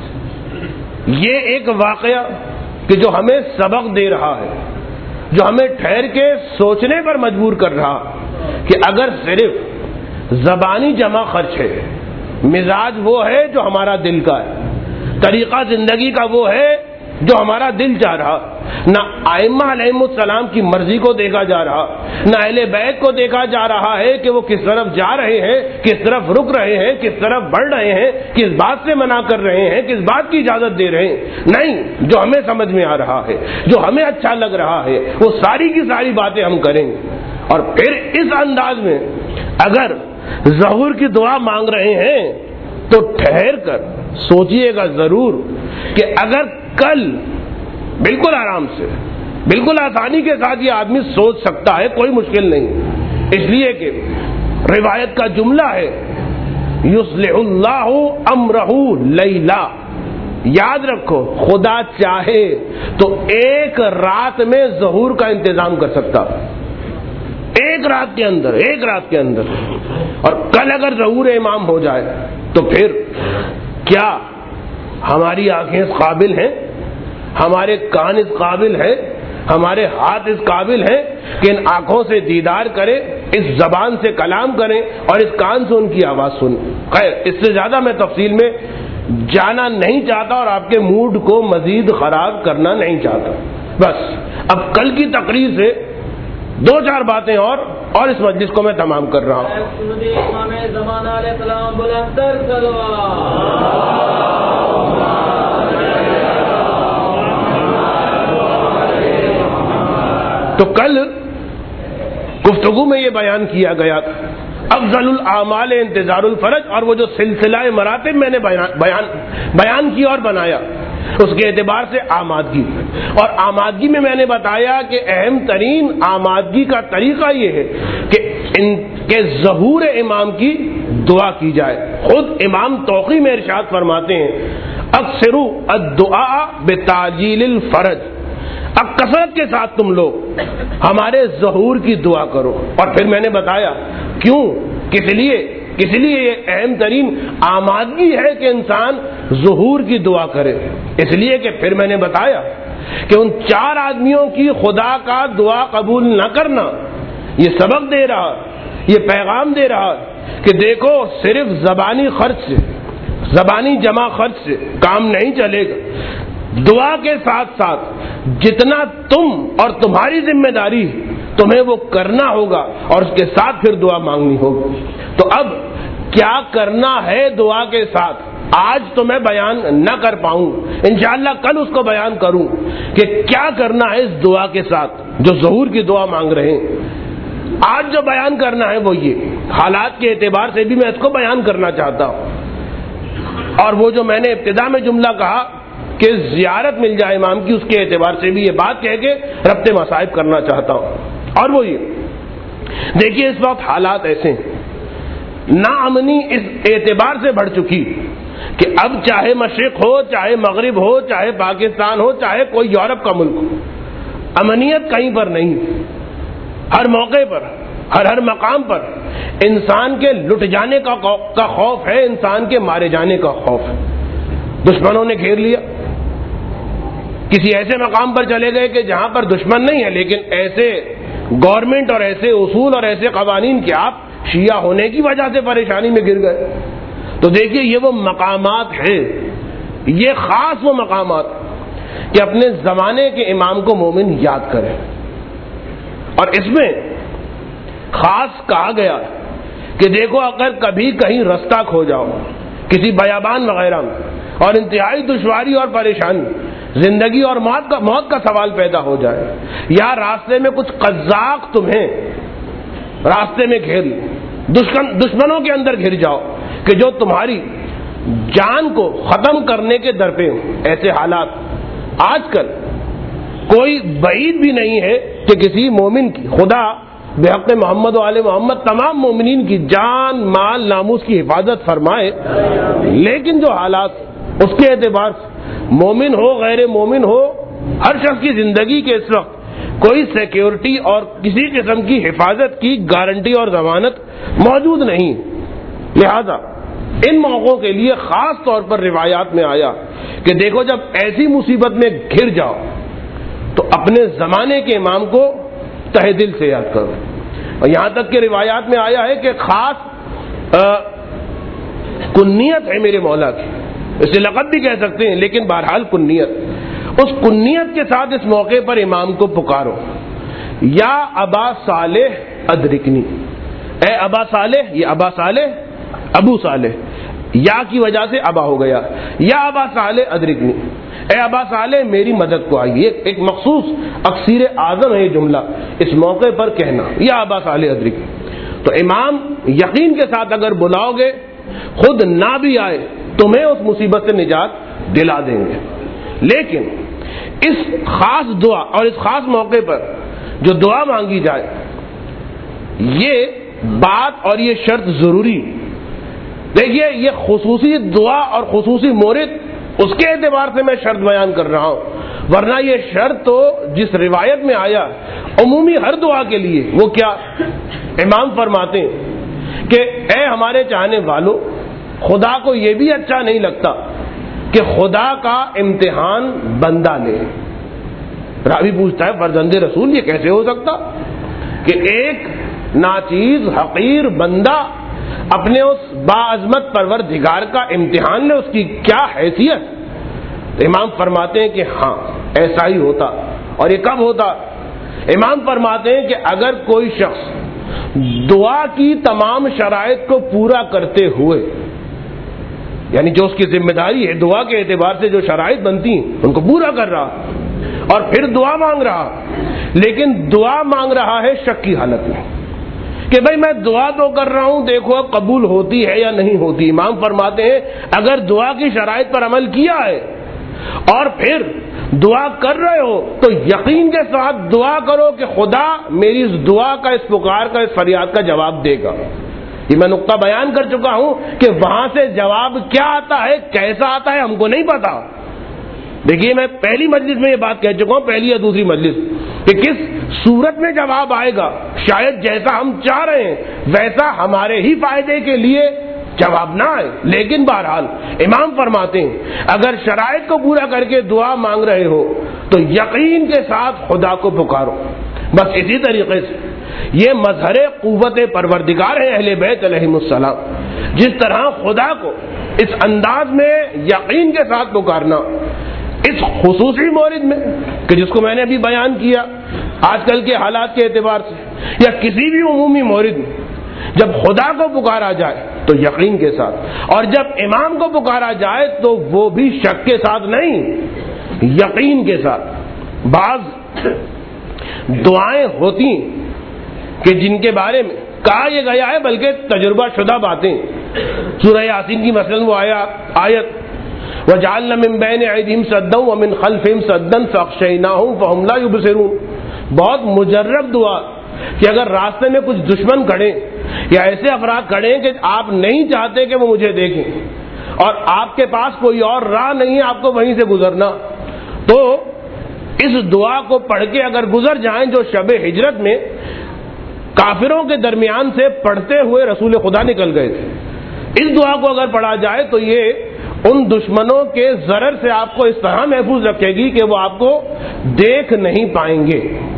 یہ ایک واقعہ کہ جو ہمیں سبق دے رہا ہے، جو ہمیں ٹھہر کے سوچنے پر مجبور کر رہا کہ اگر صرف زبانی جمع خرچ ہے، مزاج وہ ہے جو ہمارا دل کا ہے، طریقہ زندگی کا وہ ہے جو ہمارا دل چاہ رہا، نہ ائمہ علیہم السلام کی مرضی کو دیکھا جا رہا، نہ اہل بیت کو دیکھا جا رہا ہے کہ وہ کس طرف جا رہے ہیں، کس طرف رک رہے ہیں، کس طرف بڑھ رہے ہیں، کس بات سے منع کر رہے ہیں، کس بات کی اجازت دے رہے ہیں. نہیں، جو ہمیں سمجھ میں آ رہا ہے، جو ہمیں اچھا لگ رہا ہے، وہ ساری کی ساری باتیں ہم کریں گے. اور پھر اس انداز میں اگر ظہور کی دعا مانگ رہے ہیں تو ٹھہر کر سوچئے گا ضرور کہ اگر کل بالکل آرام سے، بالکل آسانی کے ساتھ یہ آدمی سوچ سکتا ہے، کوئی مشکل نہیں، اس لیے کہ روایت کا جملہ ہے یصلح اللہ امرہ لیلا. یاد رکھو خدا چاہے تو ایک رات میں ظہور کا انتظام کر سکتا، ایک رات کے اندر ایک رات کے اندر اور کل اگر ظہور امام ہو جائے تو پھر کیا ہماری آنکھیں اس قابل ہیں، ہمارے کان اس قابل ہیں، ہمارے ہاتھ اس قابل ہیں کہ ان آنکھوں سے دیدار کریں، اس زبان سے کلام کریں اور اس کان سے ان کی آواز سنیں. خیر اس سے زیادہ میں تفصیل میں جانا نہیں چاہتا اور آپ کے موڈ کو مزید خراب کرنا نہیں چاہتا. بس اب کل کی تقریر سے دو چار باتیں اور اور اس مجلس کو میں تمام کر رہا ہوں. تو کل گفتگو میں یہ بیان کیا گیا تھا افضل الاعمال انتظار الفرج، اور وہ جو سلسلہ مراتب میں نے بیان بیان, بیان کیا اور بنایا اس کے اعتبار سے آمادگی، اور آمادگی میں میں نے بتایا کہ اہم ترین آمادگی کا طریقہ یہ ہے کہ ان کے ظہور امام کی دعا کی جائے. خود امام توقی میں ارشاد فرماتے ہیں اکثروا الدعاء بتعجیل الفرج، اب کثرت کے ساتھ تم لوگ ہمارے ظہور کی دعا کرو. اور پھر میں نے بتایا کیوں، کس لیے اس لیے یہ اہم ترین آمادگی ہے کہ انسان ظہور کی دعا کرے. اس لیے کہ پھر میں نے بتایا کہ ان چار آدمیوں کی خدا کا دعا قبول نہ کرنا یہ سبق دے رہا یہ پیغام دے رہا کہ دیکھو صرف زبانی خرچ سے، زبانی جمع خرچ سے کام نہیں چلے گا، دعا کے ساتھ ساتھ جتنا تم اور تمہاری ذمہ داری تمہیں وہ کرنا ہوگا اور اس کے ساتھ پھر دعا مانگنی ہوگی۔ تو اب کیا کرنا ہے دعا کے ساتھ آج تو میں بیان نہ کر پاؤں، انشاءاللہ کل اس کو بیان کروں کہ کیا کرنا ہے اس دعا کے ساتھ جو ظہور کی دعا مانگ رہے ہیں۔ آج جو بیان کرنا ہے وہ یہ حالات کے اعتبار سے بھی میں اس کو بیان کرنا چاہتا ہوں، اور وہ جو میں نے ابتدا میں جملہ کہا کہ زیارت مل جائے امام کی، اس کے اعتبار سے بھی یہ بات کہہ کے ربط مصائب کرنا چاہتا ہوں، اور وہ یہ دیکھیے اس وقت حالات ایسے ہیں، ناامنی اس اعتبار سے بڑھ چکی کہ اب چاہے مشرق ہو، چاہے مغرب ہو، چاہے پاکستان ہو، چاہے کوئی یورپ کا ملک ہو، امنیت کہیں پر نہیں، ہر موقع پر، ہر ہر مقام پر انسان کے لٹ جانے کا کا خوف ہے، انسان کے مارے جانے کا خوف ہے۔ دشمنوں نے گھیر لیا، کسی ایسے مقام پر چلے گئے کہ جہاں پر دشمن نہیں ہے، لیکن ایسے گورنمنٹ اور ایسے اصول اور ایسے قوانین کہ آپ شیعہ ہونے کی وجہ سے پریشانی میں گر گئے۔ تو دیکھیے یہ وہ مقامات ہیں، یہ خاص وہ مقامات کہ اپنے زمانے کے امام کو مومن یاد کرے، اور اس میں خاص کہا گیا کہ دیکھو اگر کبھی کہیں رستہ کھو جاؤ کسی بیابان وغیرہ میں اور انتہائی دشواری اور پریشانی، زندگی اور موت کا موت کا سوال پیدا ہو جائے، یا راستے میں کچھ قزاق تمہیں راستے میں گھیر لیں، دشمن دشمنوں کے اندر گھر جاؤ کہ جو تمہاری جان کو ختم کرنے کے در پہ ہوں، ایسے حالات آج کل کوئی بعید بھی نہیں ہے کہ کسی مومن کی خدا بحق محمد و آل محمد تمام مومنین کی جان مال ناموس کی حفاظت فرمائے، لیکن جو حالات اس کے اعتبار سے مومن ہو غیر مومن ہو ہر شخص کی زندگی کے اس وقت کوئی سیکیورٹی اور کسی قسم کی حفاظت کی گارنٹی اور ضمانت موجود نہیں، لہذا ان موقعوں کے لیے خاص طور پر روایات میں آیا کہ دیکھو جب ایسی مصیبت میں گھر جاؤ تو اپنے زمانے کے امام کو تہ دل سے یاد کرو، اور یہاں تک کہ روایات میں آیا ہے کہ خاص کنیت ہے میرے مولا کی، اسے لقب بھی کہہ سکتے ہیں لیکن بہرحال کنیت، اس کنیت کے ساتھ اس موقع پر امام کو پکارو، یا ابا صالح ادرکنی، اے ابا صالح، یہ ابا صالح ابو صالح، یا کی وجہ سے ابا ہو گیا، یا ابا صالح ادرکنی، اے ابا صالح میری مدد کو آئیے، ایک مخصوص اکثیر اعظم ہے یہ جملہ اس موقع پر کہنا، یا ابا صالح ادرکنی۔ تو امام یقین کے ساتھ اگر بلاؤ گے خود نہ بھی آئے تمہیں اس مصیبت سے نجات دلا دیں گے، لیکن اس خاص دعا اور اس خاص موقع پر جو دعا مانگی جائے یہ بات اور یہ شرط ضروری، دیکھیے یہ خصوصی دعا اور خصوصی مورد اس کے اعتبار سے میں شرط بیان کر رہا ہوں، ورنہ یہ شرط تو جس روایت میں آیا عمومی ہر دعا کے لیے، وہ کیا امام فرماتے ہیں کہ اے ہمارے چاہنے والو، خدا کو یہ بھی اچھا نہیں لگتا کہ خدا کا امتحان بندہ لے۔ راوی پوچھتا ہے فرزند رسول یہ کیسے ہو سکتا کہ ایک ناچیز حقیر بندہ اپنے اس باعظمت پروردگار کا امتحان لے، اس کی کیا حیثیت؟ تو امام فرماتے ہیں کہ ہاں ایسا ہی ہوتا، اور یہ کب ہوتا؟ امام فرماتے ہیں کہ اگر کوئی شخص دعا کی تمام شرائط کو پورا کرتے ہوئے، یعنی جو اس کی ذمہ داری ہے دعا کے اعتبار سے جو شرائط بنتی ہیں ان کو پورا کر رہا اور پھر دعا مانگ رہا، لیکن دعا مانگ رہا ہے شک کی حالت میں کہ بھئی میں دعا تو کر رہا ہوں، دیکھو قبول ہوتی ہے یا نہیں ہوتی۔ امام فرماتے ہیں اگر دعا کی شرائط پر عمل کیا ہے اور پھر دعا کر رہے ہو تو یقین کے ساتھ دعا کرو کہ خدا میری اس دعا کا، اس پکار کا، اس فریاد کا جواب دے گا۔ یہ میں نقطہ بیان کر چکا ہوں کہ وہاں سے جواب کیا آتا ہے، کیسا آتا ہے ہم کو نہیں پتا۔ دیکھیے میں پہلی مجلس میں یہ بات کہہ چکا ہوں، پہلی یا دوسری مجلس، کہ کس صورت میں جواب آئے گا شاید جیسا ہم چاہ رہے ہیں ویسا ہمارے ہی فائدے کے لیے جواب نہ آئے، لیکن بہرحال امام فرماتے ہیں اگر شرائط کو پورا کر کے دعا مانگ رہے ہو تو یقین کے ساتھ خدا کو پکارو۔ بس اسی طریقے سے یہ مظہر قوت پروردگار ہیں اہل بیت علیہم السلام. جس طرح خدا کو اس انداز میں یقین کے ساتھ پکارنا اس خصوصی مورد میں کہ جس کو میں نے ابھی بیان کیا آج کل کے حالات کے اعتبار سے، یا کسی بھی عمومی مورد میں جب خدا کو پکارا جائے تو یقین کے ساتھ، اور جب امام کو پکارا جائے تو وہ بھی شک کے ساتھ نہیں، یقین کے ساتھ. بعض دعائیں ہوتی کہ جن کے بارے میں کہا یہ گیا ہے بلکہ تجربہ شدہ باتیں. سورہ یاسین کی مثلا وہ آیت وَجَعَلْنَا مِن بَيْنِ أَيْدِيهِمْ سَدًّا وَمِنْ خَلْفِهِمْ سَدًّا فَأَغْشَيْنَاهُمْ فَهُمْ لَا يُبْصِرُونَ. بہت مجرب دعا کہ اگر راستے میں کچھ دشمن کھڑے یا ایسے افراد کھڑے کہ آپ نہیں چاہتے کہ وہ مجھے دیکھیں اور آپ کے پاس کوئی اور راہ نہیں ہے آپ کو وہیں سے گزرنا، تو اس دعا کو پڑھ کے اگر گزر جائیں جو شب ہجرت میں کافروں کے درمیان سے پڑھتے ہوئے رسول خدا نکل گئے تھے، اس دعا کو اگر پڑھا جائے تو یہ ان دشمنوں کے ضرر سے آپ کو اس طرح محفوظ رکھے گی کہ وہ آپ کو دیکھ نہیں پائیں گے.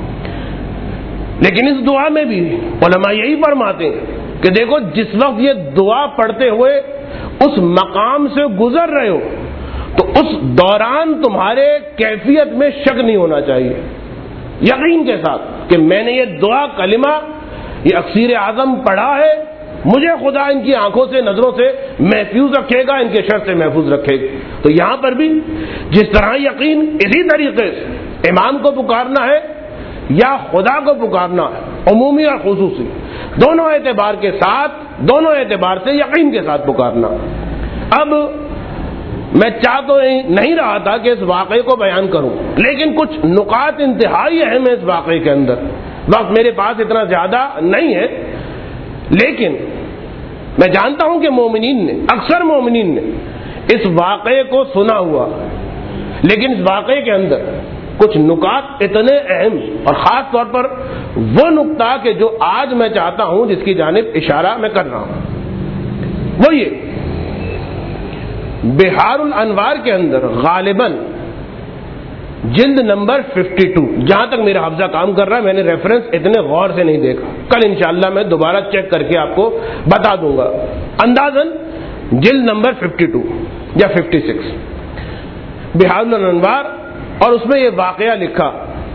لیکن اس دعا میں بھی علماء یہی فرماتے ہیں کہ دیکھو جس وقت یہ دعا پڑھتے ہوئے اس مقام سے گزر رہے ہو تو اس دوران تمہارے کیفیت میں شک نہیں ہونا چاہیے، یقین کے ساتھ کہ میں نے یہ دعا کلمہ یہ اکسیر اعظم پڑھا ہے، مجھے خدا ان کی آنکھوں سے نظروں سے محفوظ رکھے گا، ان کے شر سے محفوظ رکھے گا. تو یہاں پر بھی جس طرح یقین اسی طریقے سے امام کو پکارنا ہے یا خدا کو پکارنا ہے، عمومی اور خصوصی دونوں اعتبار کے ساتھ، دونوں اعتبار سے یقین کے ساتھ پکارنا. اب میں چاہ تو نہیں رہا تھا کہ اس واقعے کو بیان کروں، لیکن کچھ نکات انتہائی اہم ہیں اس واقعے کے اندر. وقت میرے پاس اتنا زیادہ نہیں ہے، لیکن میں جانتا ہوں کہ مومنین نے، اکثر مومنین نے اس واقعے کو سنا ہوا، لیکن اس واقعے کے اندر کچھ نکات اتنے اہم اور خاص طور پر وہ نقطہ کہ جو آج میں چاہتا ہوں جس کی جانب اشارہ میں کر رہا ہوں وہ یہ بہار الانوار کے اندر غالباً جلد نمبر ففٹی ٹو، جہاں تک میرا حافظہ کام کر رہا ہے، میں نے ریفرنس اتنے غور سے نہیں دیکھا، کل انشاءاللہ میں دوبارہ چیک کر کے آپ کو بتا دوں گا. اندازاً جلد نمبر ففٹی ٹو یا ففٹی سکس بہار الانوار، اور اس میں یہ واقعہ لکھا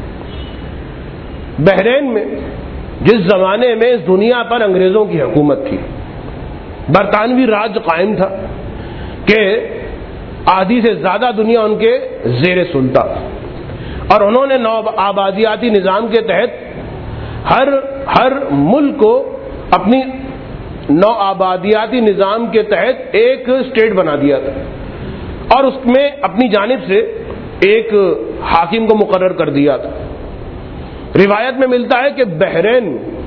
بحرین میں جس زمانے میں اس دنیا پر انگریزوں کی حکومت تھی، برطانوی راج قائم تھا کہ آدھی سے زیادہ دنیا ان کے زیر سلطہ، اور انہوں نے نو آبادیاتی نظام کے تحت ہر ہر ملک کو اپنی نو آبادیاتی نظام کے تحت ایک اسٹیٹ بنا دیا تھا، اور اس میں اپنی جانب سے ایک حاکم کو مقرر کر دیا تھا. روایت میں ملتا ہے کہ بحرین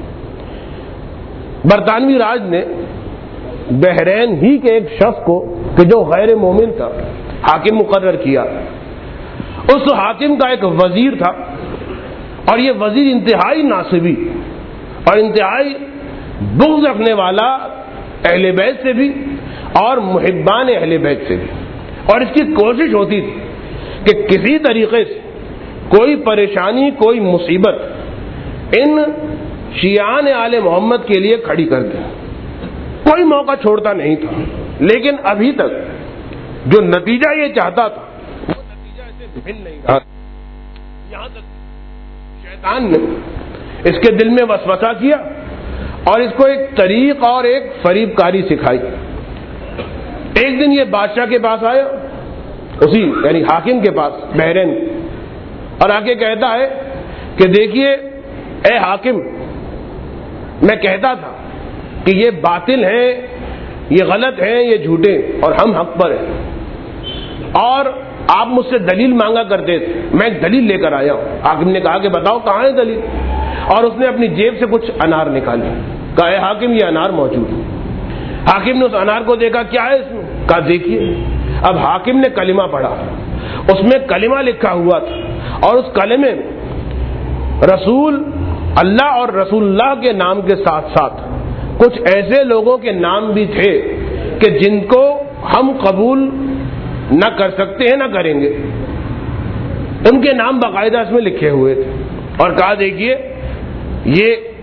برطانوی راج نے بحرین ہی کے ایک شخص کو کہ جو غیر مومن تھا حاکم مقرر کیا. اس حاکم کا ایک وزیر تھا، اور یہ وزیر انتہائی ناصبی اور انتہائی بغض رکھنے والا اہل بیت سے بھی اور محبان اہل بیت سے بھی، اور اس کی کوشش ہوتی تھی کہ کسی طریقے سے کوئی پریشانی کوئی مصیبت ان شیعان آل محمد کے لیے کھڑی کر دیں، کوئی موقع چھوڑتا نہیں تھا. لیکن ابھی تک جو نتیجہ یہ چاہتا تھا وہ نتیجہ اسے مل نہیں رہا. یہاں تک شیطان نے اس کے دل میں وسوسہ کیا اور اس کو ایک طریق اور ایک فریب کاری سکھائی. ایک دن یہ بادشاہ کے پاس آیا، اسی یعنی حاکم کے پاس بحرین، اور آ کے کہتا ہے کہ دیکھیے اے حاکم، میں کہتا تھا کہ یہ باطل ہیں، یہ غلط ہیں، یہ جھوٹے، اور ہم حق پر ہیں، اور آپ مجھ سے دلیل مانگا کرتے تھے، میں ایک دلیل لے کر آیا ہوں. حاکم نے کہا کہ بتاؤ کہاں ہے دلیل، اور اس نے اپنی جیب سے کچھ انار نکالی. کہا اے حاکم یہ انار موجود ہے. حاکم نے اس انار کو دیکھا، کیا ہے اس میں؟ کہا دیکھیے. اب حاکم نے کلمہ پڑھا، اس میں کلمہ لکھا ہوا تھا، اور اس کلمے میں رسول اللہ اور رسول اللہ کے نام کے ساتھ ساتھ کچھ ایسے لوگوں کے نام بھی تھے کہ جن کو ہم قبول نہ کر سکتے ہیں نہ کریں گے. ان کے نام باقاعدہ اس میں لکھے ہوئے تھے، اور کہا دیکھیے یہ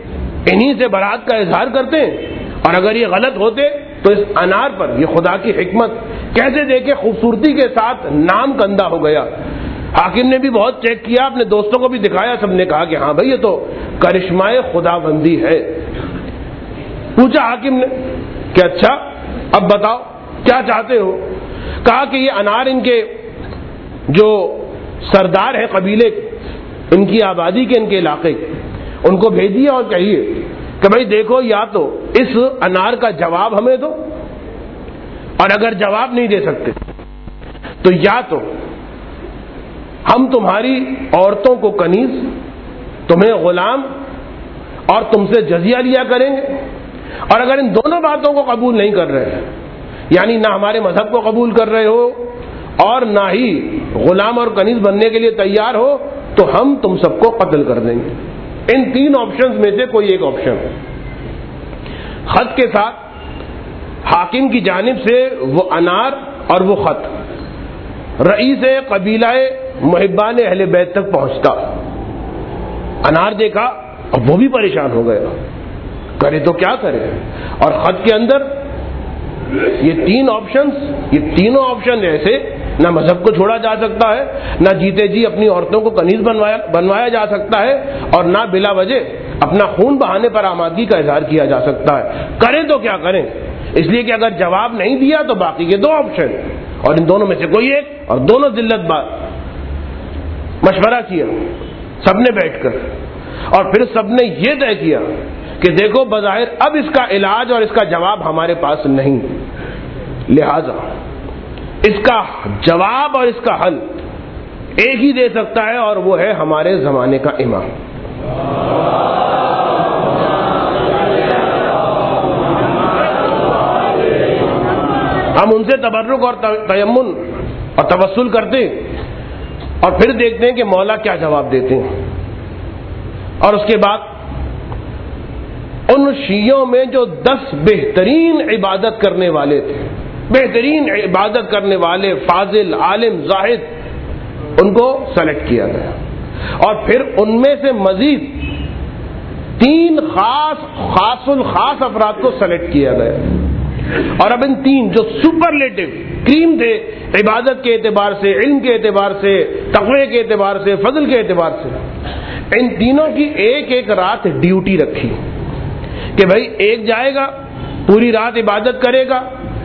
انہی سے برات کا اظہار کرتے ہیں، اور اگر یہ غلط ہوتے تو اس انار پر یہ خدا کی حکمت کیسے دیکھے خوبصورتی کے ساتھ نام کندہ ہو گیا۔ حاکم نے بھی بہت چیک کیا، اپنے دوستوں کو بھی دکھایا، سب نے کہا کہ ہاں بھائی یہ تو کرشمائے خداوندی ہے۔ پوچھا حاکم نے کہ اچھا اب بتاؤ کیا چاہتے ہو؟ کہا کہ یہ انار ان کے جو سردار ہیں قبیلے کے، ان کی آبادی کے، ان کے علاقے کے، ان کو بھیجیے اور کہیے کہ بھائی دیکھو یا تو اس انار کا جواب ہمیں دو، اور اگر جواب نہیں دے سکتے تو یا تو ہم تمہاری عورتوں کو کنیز، تمہیں غلام اور تم سے جزیہ لیا کریں گے، اور اگر ان دونوں باتوں کو قبول نہیں کر رہے، یعنی نہ ہمارے مذہب کو قبول کر رہے ہو اور نہ ہی غلام اور کنیز بننے کے لیے تیار ہو، تو ہم تم سب کو قتل کر دیں گے۔ ان تین آپشنز میں سے کوئی ایک آپشن ہے۔ خط کے ساتھ حاکم کی جانب سے وہ انار اور وہ خط رئیس قبیلہ محبان اہل بیت تک پہنچتا۔ انار دیکھا اور وہ بھی پریشان ہو گیا، کرے تو کیا کرے، اور خط کے اندر یہ تین آپشنز، یہ تینوں آپشن ایسے، نہ مذہب کو چھوڑا جا سکتا ہے، نہ جیتے جی اپنی عورتوں کو کنیز بنوایا بنوایا جا سکتا ہے، اور نہ بلا وجہ اپنا خون بہانے پر آمادگی کا اظہار کیا جا سکتا ہے۔ کریں تو کیا کریں؟ اس لیے کہ اگر جواب نہیں دیا تو باقی کے دو آپشن، اور ان دونوں میں سے کوئی ایک، اور دونوں ذلت بات۔ مشورہ کیا سب نے بیٹھ کر، اور پھر سب نے یہ طے کیا کہ دیکھو بظاہر اب اس کا علاج اور اس کا جواب ہمارے پاس نہیں، لہذا اس کا جواب اور اس کا حل ایک ہی دے سکتا ہے، اور وہ ہے ہمارے زمانے کا امام۔ ہم ان سے تبرک اور تیمن اور توسل کرتے ہیں، اور پھر دیکھتے ہیں کہ مولا کیا جواب دیتے ہیں۔ اور اس کے بعد ان شیعوں میں جو دس بہترین عبادت کرنے والے تھے، بہترین عبادت کرنے والے، فاضل، عالم، زاہد، ان کو سلیکٹ کیا گیا، اور پھر ان میں سے مزید تین خاص خاص الخاص افراد کو سلیکٹ کیا گیا، اور اب ان تین جو سپرلیٹو کریم تھے عبادت کے اعتبار سے، علم کے اعتبار سے، تقوی کے اعتبار سے، فضل کے اعتبار سے، ان تینوں کی ایک ایک رات ڈیوٹی رکھی کہ بھائی ایک جائے گا پوری رات عبادت کرے گا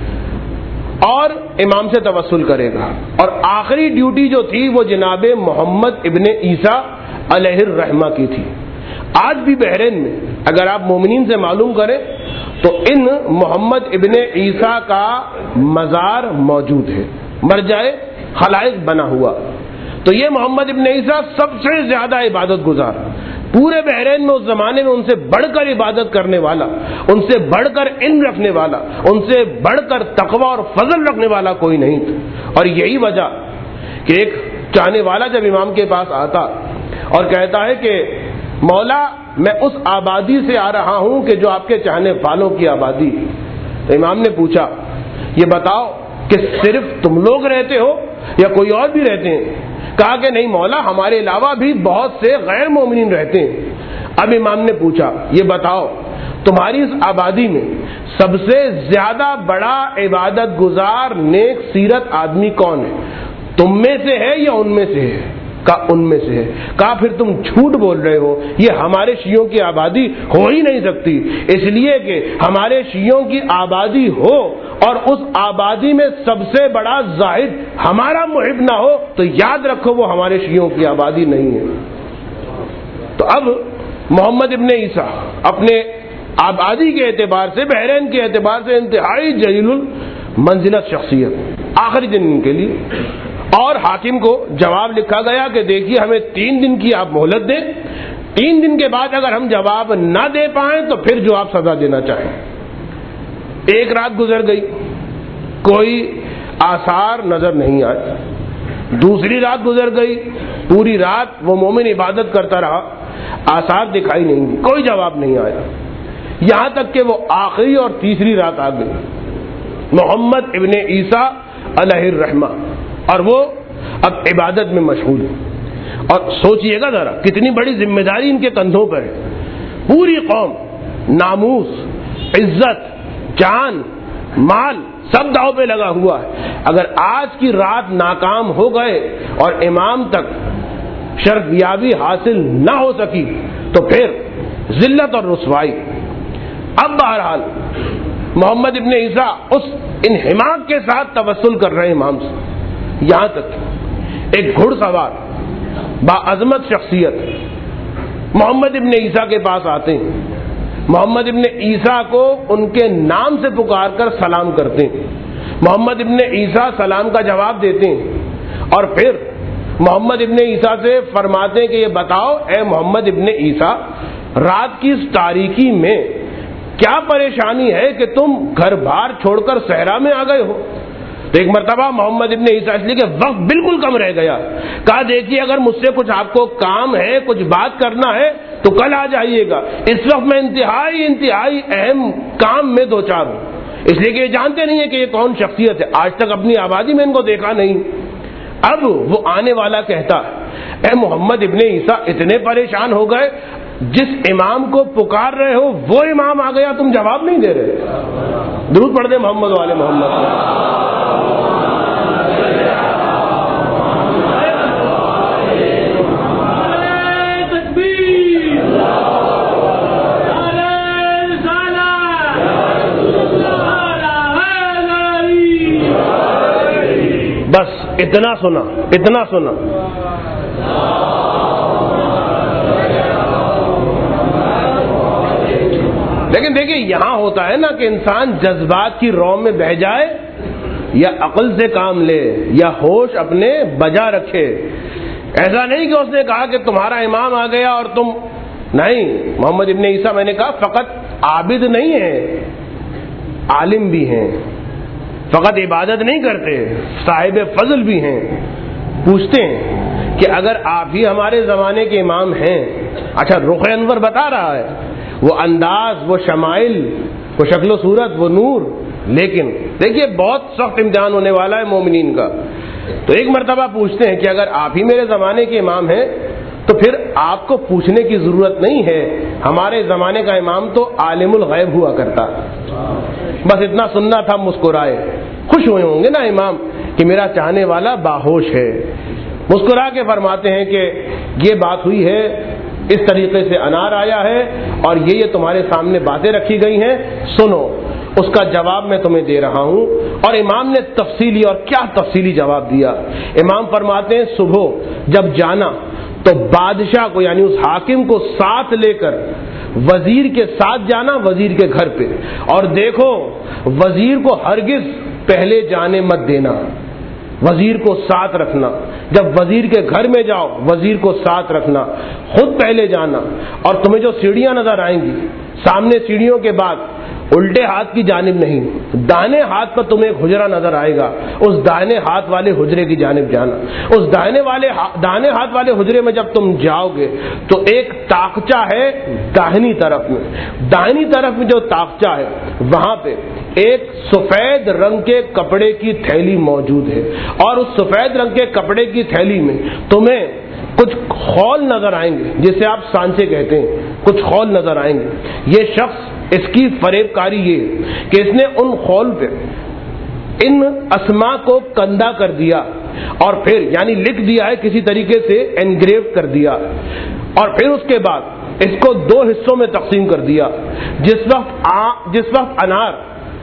اور امام سے توسل کرے گا، اور آخری ڈیوٹی جو تھی وہ جناب محمد ابن عیسیٰ علیہ الرحمہ کی تھی۔ آج بھی بحرین میں اگر آپ مومنین سے معلوم کریں تو ان محمد ابن عیسیٰ کا مزار موجود ہے، مرجع خلائق بنا ہوا۔ تو یہ محمد ابن عیسیٰ سب سے زیادہ عبادت گزار، پورے بحرین میں اس زمانے میں ان سے بڑھ کر عبادت کرنے والا، ان سے بڑھ کر علم رکھنے والا، ان سے بڑھ کر تقوی اور فضل رکھنے والا کوئی نہیں تھا۔ اور یہی وجہ کہ ایک چاہنے والا جب امام کے پاس آتا اور کہتا ہے کہ مولا میں اس آبادی سے آ رہا ہوں کہ جو آپ کے چاہنے والوں کی آبادی، تو امام نے پوچھا یہ بتاؤ کہ صرف تم لوگ رہتے ہو یا کوئی اور بھی رہتے ہیں؟ کہا کہ نہیں مولا ہمارے علاوہ بھی بہت سے غیر مومنین رہتے ہیں۔ اب امام نے پوچھا یہ بتاؤ تمہاری اس آبادی میں سب سے زیادہ بڑا عبادت گزار نیک سیرت آدمی کون ہے؟ تم میں سے ہے یا ان میں سے ہے؟ کہا ان میں سے ہے۔ کہا پھر تم جھوٹ بول رہے ہو، یہ ہمارے شیعوں کی آبادی ہو ہی نہیں سکتی، اس لیے کہ ہمارے شیعوں کی آبادی ہو اور اس آبادی میں سب سے بڑا زاہد ہمارا محب نہ ہو تو یاد رکھو وہ ہمارے شیعوں کی آبادی نہیں ہے۔ تو اب محمد ابن عیسیٰ اپنے آبادی کے اعتبار سے، بحرین کے اعتبار سے انتہائی جلیل المنزلت شخصیت، آخری دن ان کے لیے، اور حاکم کو جواب لکھا گیا کہ دیکھیے ہمیں تین دن کی آپ مہلت دیں، تین دن کے بعد اگر ہم جواب نہ دے پائیں تو پھر جو آپ سزا دینا چاہیں۔ ایک رات گزر گئی، کوئی آثار نظر نہیں آئے۔ دوسری رات گزر گئی، پوری رات وہ مومن عبادت کرتا رہا، آثار دکھائی نہیں دی، کوئی جواب نہیں آیا، یہاں تک کہ وہ آخری اور تیسری رات آ گئی، محمد ابن عیسیٰ علیہ الرحمہ، اور وہ اب عبادت میں مشغول ہے۔ اور سوچئے گا ذرا کتنی بڑی ذمہ داری ان کے کندھوں پر ہے، پوری قوم ناموس، عزت، جان، مال سب داؤ پہ لگا ہوا ہے۔ اگر آج کی رات ناکام ہو گئے اور امام تک شرف یابی حاصل نہ ہو سکی تو پھر ذلت اور رسوائی۔ اب بہرحال محمد ابن عیسیٰ اس انہماک کے ساتھ توسل کر رہے ہیں امام سے، یہاں تک ایک گھڑ سوار باعظمت شخصیت محمد ابن عیسیٰ کے پاس آتے ہیں، محمد ابن عیسیٰ کو ان کے نام سے پکار کر سلام کرتے ہیں، محمد ابن عیسیٰ سلام کا جواب دیتے ہیں اور پھر محمد ابن عیسیٰ سے فرماتے ہیں کہ یہ بتاؤ اے محمد ابن عیسیٰ، رات کی اس تاریکی میں کیا پریشانی ہے کہ تم گھر بار چھوڑ کر صحرا میں آ گئے ہو؟ تو ایک مرتبہ محمد ابن عیسیٰ، اس لیے کہ وقت بالکل کم رہ گیا، کہا دیکھیے اگر مجھ سے کچھ آپ کو کام ہے، کچھ بات کرنا ہے تو کل آ جائیے گا، اس وقت میں انتہائی انتہائی اہم کام میں دو چار ہوں، اس لیے کہ یہ جانتے نہیں ہیں کہ یہ کون شخصیت ہے، آج تک اپنی آبادی میں ان کو دیکھا نہیں۔ اب وہ آنے والا کہتا ہے اے محمد ابن عیسیٰ، اتنے پریشان ہو گئے، جس امام کو پکار رہے ہو وہ امام آ گیا، تم جواب نہیں دے رہے۔ درود پڑھ دے محمد والے محمد۔ بس اتنا سنا، اتنا سنا۔ لیکن دیکھیے یہاں ہوتا ہے نا کہ انسان جذبات کی رو میں بہہ جائے یا عقل سے کام لے یا ہوش اپنے بجا رکھے۔ ایسا نہیں کہ اس نے کہا کہ تمہارا امام آ گیا اور تم نہیں۔ محمد ابن عیسیٰ میں نے کہا فقط عابد نہیں ہیں، عالم بھی ہیں، فقط عبادت نہیں کرتے، صاحب فضل بھی ہیں۔ پوچھتے ہیں کہ اگر آپ ہی ہمارے زمانے کے امام ہیں، اچھا رخ انور بتا رہا ہے، وہ انداز، وہ شمائل، وہ شکل و صورت، وہ نور، لیکن دیکھیے بہت سخت امتحان ہونے والا ہے مومنین کا۔ تو ایک مرتبہ پوچھتے ہیں کہ اگر آپ ہی میرے زمانے کے امام ہیں تو پھر آپ کو پوچھنے کی ضرورت نہیں ہے، ہمارے زمانے کا امام تو عالم الغیب ہوا کرتا۔ بس اتنا سننا تھا، مسکرائے، خوش ہوئے ہوں گے نا امام کہ میرا چاہنے والا باہوش ہے۔ مسکرا کے فرماتے ہیں کہ یہ بات ہوئی ہے، اس طریقے سے انار آیا ہے اور یہ یہ تمہارے سامنے باتیں رکھی گئی ہیں، سنو، اس کا جواب میں تمہیں دے رہا ہوں۔ اور امام نے تفصیلی، اور کیا تفصیلی جواب دیا۔ امام فرماتے ہیں صبح جب جانا تو بادشاہ کو یعنی اس حاکم کو ساتھ لے کر وزیر کے ساتھ جانا، وزیر کے گھر پہ، اور دیکھو وزیر کو ہرگز پہلے جانے مت دینا، وزیر کو ساتھ رکھنا۔ جب وزیر کے گھر میں جاؤ وزیر کو ساتھ رکھنا، خود پہلے جانا، اور تمہیں جو سیڑھیاں نظر آئیں گی سامنے، سیڑھیوں کے بعد الٹے ہاتھ کی جانب نہیں، دائیں ہاتھ پر تمہیں ایک حجرہ نظر آئے گا، اس دائیں ہاتھ والے حجرے کی جانب جانا۔ اس دائیں والے دائیں ہاتھ والے حجرے میں جب تم جاؤ گے تو ایک تاقچہ ہے داہنی طرف میں، داہنی طرف میں جو تاقچہ ہے وہاں پہ ایک سفید رنگ کے کپڑے کی تھیلی موجود ہے، اور اس سفید رنگ کے کپڑے کی تھیلی میں تمہیں کچھ خول نظر آئیں گے، جسے آپ سانچے کہتے ہیں، کچھ خول نظر آئیں گے۔ یہ شخص، اس کی فریب کاری یہ کہ اس نے ان خول پہ ان اسما کو کندہ کر دیا اور پھر یعنی لکھ دیا ہے، کسی طریقے سے انگریو کر دیا، اور پھر اس کے بعد اس کو دو حصوں میں تقسیم کر دیا۔ جس وقت آ, جس وقت انار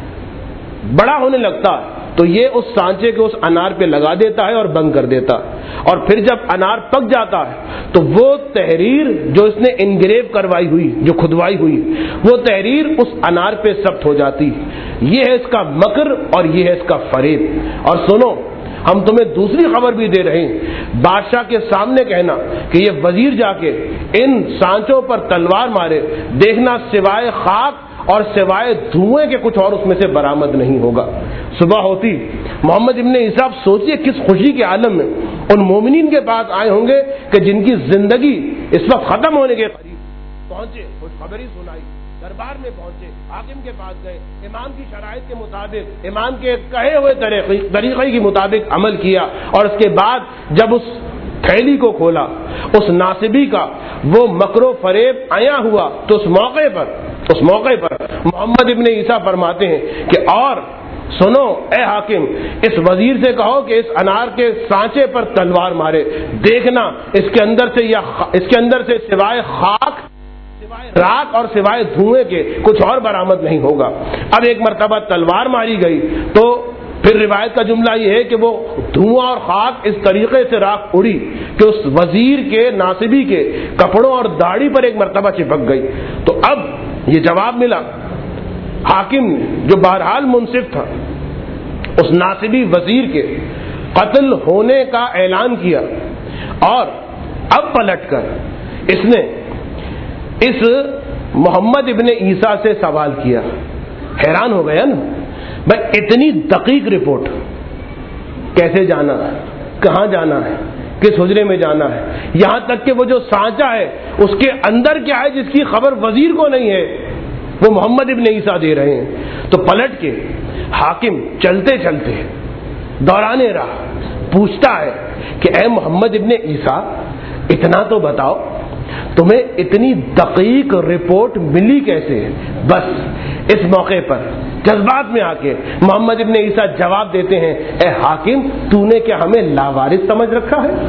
بڑا ہونے لگتا ہے تو یہ اس سانچے کے اس انار پہ لگا دیتا ہے اور بند کر دیتا، اور پھر جب انار پک جاتا ہے تو وہ تحریر جو اس نے انگریو کروائی ہوئی، جو کھدوائی ہوئی، وہ تحریر اس انار پہ ثبت ہو جاتی۔ یہ ہے اس کا مکر اور یہ ہے اس کا فریب۔ اور سنو، ہم تمہیں دوسری خبر بھی دے رہے ہیں، بادشاہ کے سامنے کہنا کہ یہ وزیر جا کے ان سانچوں پر تلوار مارے، دیکھنا سوائے خاک اور سوائے دھوئیں کے کچھ اور اس میں سے برآمد نہیں ہوگا۔ صبح ہوتی محمد ابن عیسیٰ، سوچئے کس خوشی کے عالم میں ان مومنین کے پاس آئے ہوں گے کہ جن کی زندگی اس وقت ختم ہونے کے قریب پہنچے، خوشخبری سنائی، دربار میں پہنچے، حاکم کے پاس گئے، امام کی شرائط کے مطابق، امام کے کہے ہوئے طریقے کے مطابق عمل کیا، اور اس کے بعد جب اس تھیلی کو کھولا، اس ناصبی کا وہ مکر و فریب عیاں ہوا، تو اس موقع پر اس موقع پر محمد ابن عیسیٰ فرماتے ہیں کہ اور سنو اے حاکم، اس وزیر سے کہو کہ اس انار کے سانچے پر تلوار مارے، دیکھنا اس کے اندر سے یا اس کے اندر سے سوائے خاک، سوائے راکھ اور سوائے دھوئیں کے کچھ اور برآمد نہیں ہوگا۔ اب ایک مرتبہ تلوار ماری گئی تو پھر روایت کا جملہ یہ ہے کہ وہ دھواں اور خاک اس طریقے سے راکھ اڑی کہ اس وزیر کے ناصبی کے کپڑوں اور داڑھی پر ایک مرتبہ چپک گئی۔ تو اب یہ جواب ملا حاکم نے، جو بہرحال منصف تھا، اس ناصبی وزیر کے قتل ہونے کا اعلان کیا، اور اب پلٹ کر اس نے اس محمد ابن عیسیٰ سے سوال کیا۔ حیران ہو گیا نا بھائی، اتنی دقیق رپورٹ، کیسے جانا ہے، کہاں جانا ہے، کس حجرے میں جانا ہے، یہاں تک کہ وہ جو سانچا ہے اس کے اندر کیا ہے جس کی خبر وزیر کو نہیں ہے، وہ محمد ابن عیسیٰ دے رہے ہیں۔ تو پلٹ کے حاکم چلتے چلتے دوران راہ پوچھتا ہے کہ اے محمد ابن عیسیٰ، اتنا تو بتاؤ تمہیں اتنی دقیق رپورٹ ملی کیسے؟ بس اس موقع پر جذبات میں آ کے محمد ابن عیسیٰ جواب دیتے ہیں، اے حاکم، تو نے کیا ہمیں لاوارث سمجھ رکھا ہے؟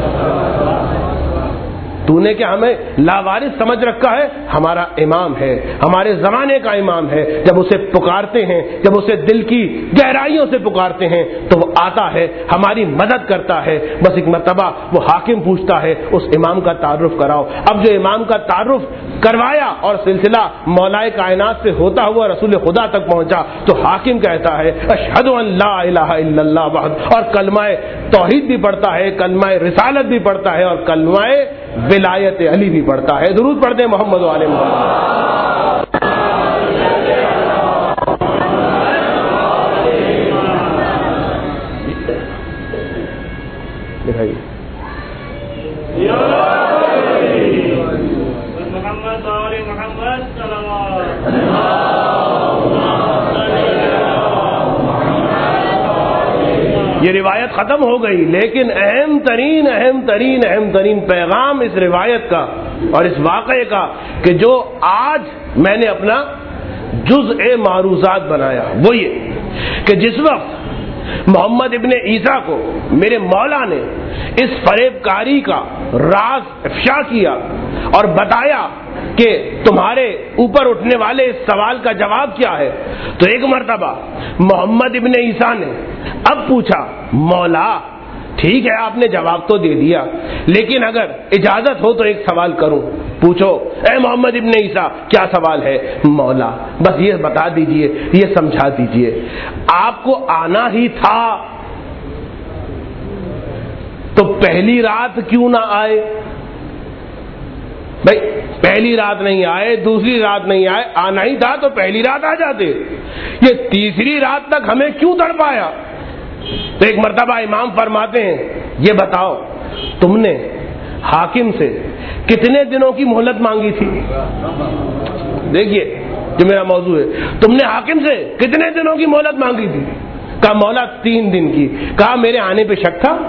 تو نے کیا ہمیں لاوارث سمجھ رکھا ہے؟ ہمارا امام ہے، ہمارے زمانے کا امام ہے، جب اسے پکارتے ہیں، جب اسے دل کی گہرائیوں سے پکارتے ہیں تو وہ آتا ہے، ہماری مدد کرتا ہے۔ بس ایک مرتبہ وہ حاکم پوچھتا ہے اس امام کا تعارف کراؤ۔ اب جو امام کا تعارف کروایا اور سلسلہ مولا کائنات سے ہوتا ہوا رسول خدا تک پہنچا تو حاکم کہتا ہے اشہد ان لا الہ الا اللہ وحد، اور کلمہ توحید بھی پڑھتا ہے، کلمہ رسالت بھی پڑھتا ہے، اور کلمہ ولایت علی بھی پڑھتا ہے۔ درود پڑھتے ہیں محمد و آل محمد۔ دکھائیے محمد و محمد صلوات۔ یہ روایت ختم ہو گئی، لیکن اہم ترین اہم ترین اہم ترین پیغام اس روایت کا اور اس واقعے کا کہ جو آج میں نے اپنا جزء معروضات بنایا، وہ یہ کہ جس وقت محمد ابن عیسیٰ کو میرے مولا نے اس فریب کاری کا راز افشا کیا اور بتایا کہ تمہارے اوپر اٹھنے والے اس سوال کا جواب کیا ہے، تو ایک مرتبہ محمد ابن عیسیٰ نے اب پوچھا، مولا ٹھیک ہے آپ نے جواب تو دے دیا، لیکن اگر اجازت ہو تو ایک سوال کروں۔ پوچھو اے محمد ابن عیسیٰ، کیا سوال ہے؟ مولا بس یہ بتا دیجئے، یہ سمجھا دیجئے، آپ کو آنا ہی تھا تو پہلی رات کیوں نہ آئے؟ بھائی پہلی رات نہیں آئے، دوسری رات نہیں آئے، آنا ہی تھا تو پہلی رات آ جاتے، یہ تیسری رات تک ہمیں کیوں تڑپایا؟ تو ایک مرتبہ امام فرماتے ہیں، یہ بتاؤ تم نے حاکم سے کتنے دنوں کی مہلت مانگی تھی؟ دیکھیے جو میرا موضوع ہے، تم نے حاکم سے کتنے دنوں کی مہلت مانگی تھی؟ کہا مولا تین دن کی۔ کہا میرے آنے پہ شک تھا؟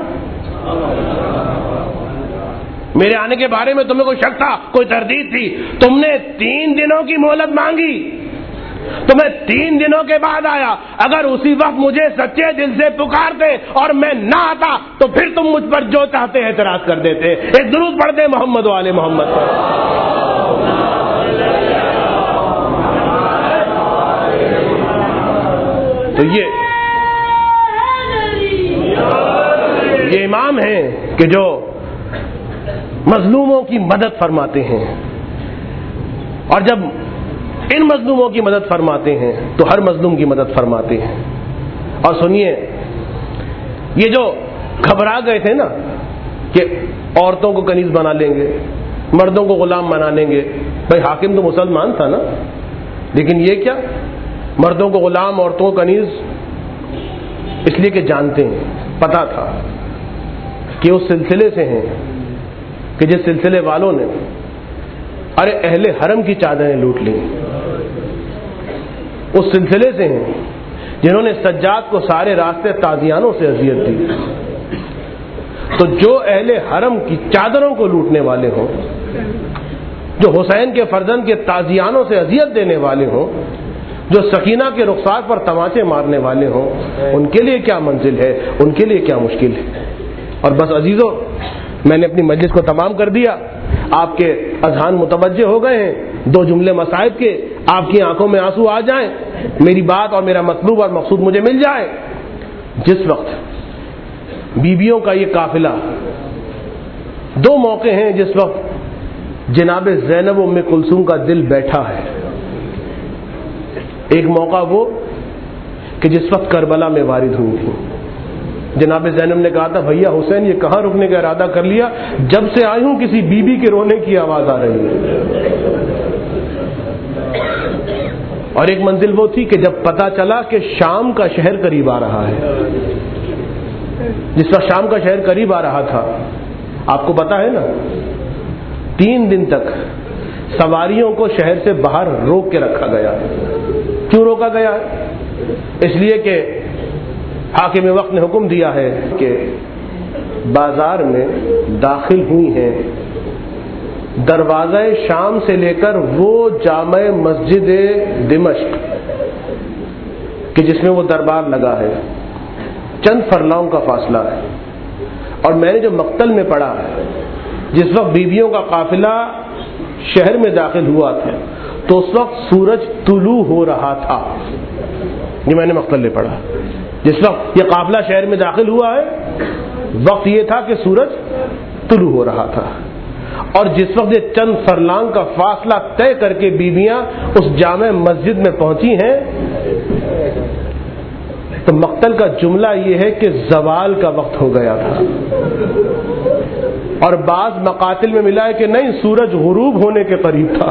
میرے آنے کے بارے میں تمہیں کوئی شک تھا، کوئی تردید تھی؟ تم نے تین دنوں کی مہلت مانگی تو میں تین دنوں کے بعد آیا، اگر اسی وقت مجھے سچے دل سے پکارتے اور میں نہ آتا تو پھر تم مجھ پر جو چاہتے اعتراض کر دیتے۔ ایک درود پڑھتے محمد و آل محمد پر۔ تو یہ یہ امام ہیں کہ جو مظلوموں کی مدد فرماتے ہیں، اور جب ان مظلوموں کی مدد فرماتے ہیں تو ہر مظلوم کی مدد فرماتے ہیں۔ اور سنیے، یہ جو گھبرا گئے تھے نا کہ عورتوں کو کنیز بنا لیں گے، مردوں کو غلام بنا لیں گے، بھائی حاکم تو مسلمان تھا نا، لیکن یہ کیا مردوں کو غلام عورتوں کو کنیز، اس لیے کہ جانتے ہیں، پتا تھا کہ اس سلسلے سے ہیں کہ جس سلسلے والوں نے ارے اہل حرم کی چادریں لوٹ لی، اس سلسلے سے ہیں جنہوں نے سجاد کو سارے راستے تازیانوں سے اذیت دی۔ تو جو اہل حرم کی چادروں کو لوٹنے والے ہوں جو حسین کے فرزند کے تازیانوں سے اذیت دینے والے ہوں، جو سکینہ کے رخسار پر تماچے مارنے والے ہوں، ان کے لیے کیا منزل ہے، ان کے لیے کیا مشکل ہے۔ اور بس عزیزو، میں نے اپنی مجلس کو تمام کر دیا، آپ کے اذہان متوجہ ہو گئے ہیں، دو جملے مصائب کے، آپ کی آنکھوں میں آنسو آ جائیں، میری بات اور میرا مطلوب اور مقصود مجھے مل جائے۔ جس وقت بیویوں کا یہ قافلہ، دو موقع ہیں جس وقت جناب زینب ام کلثوم کا دل بیٹھا ہے۔ ایک موقع وہ کہ جس وقت کربلا میں وارد ہوئی تھی، جناب زینب نے کہا تھا بھیا حسین یہ کہاں رکنے کا ارادہ کر لیا، جب سے آئی ہوں کسی بی بی کے رونے کی آواز آ رہی ہے۔ اور ایک منزل وہ تھی کہ جب پتا چلا کہ شام کا شہر قریب آ رہا ہے، جس وقت شام کا شہر قریب آ رہا تھا، آپ کو پتا ہے نا، تین دن تک سواریوں کو شہر سے باہر روک کے رکھا گیا۔ کیوں روکا گیا ہے؟ اس لیے کہ حاکم وقت نے حکم دیا ہے کہ بازار میں داخل ہوئی ہیں، دروازہ شام سے لے کر وہ جامع مسجد دمشق کہ جس میں وہ دربار لگا ہے، چند فرلاؤں کا فاصلہ ہے۔ اور میں نے جو مقتل میں پڑھا ہے، جس وقت بیویوں کا قافلہ شہر میں داخل ہوا تھا تو اس وقت سورج طلوع ہو رہا تھا، یہ میں نے مقتل میں پڑھا۔ جس وقت یہ قافلہ شہر میں داخل ہوا ہے، وقت یہ تھا کہ سورج طلوع ہو رہا تھا، اور جس وقت یہ چند فرلانگ کا فاصلہ طے کر کے بیویاں اس جامع مسجد میں پہنچی ہیں تو مقتل کا جملہ یہ ہے کہ زوال کا وقت ہو گیا تھا۔ اور بعض مقاتل میں ملا ہے کہ نہیں، سورج غروب ہونے کے قریب تھا۔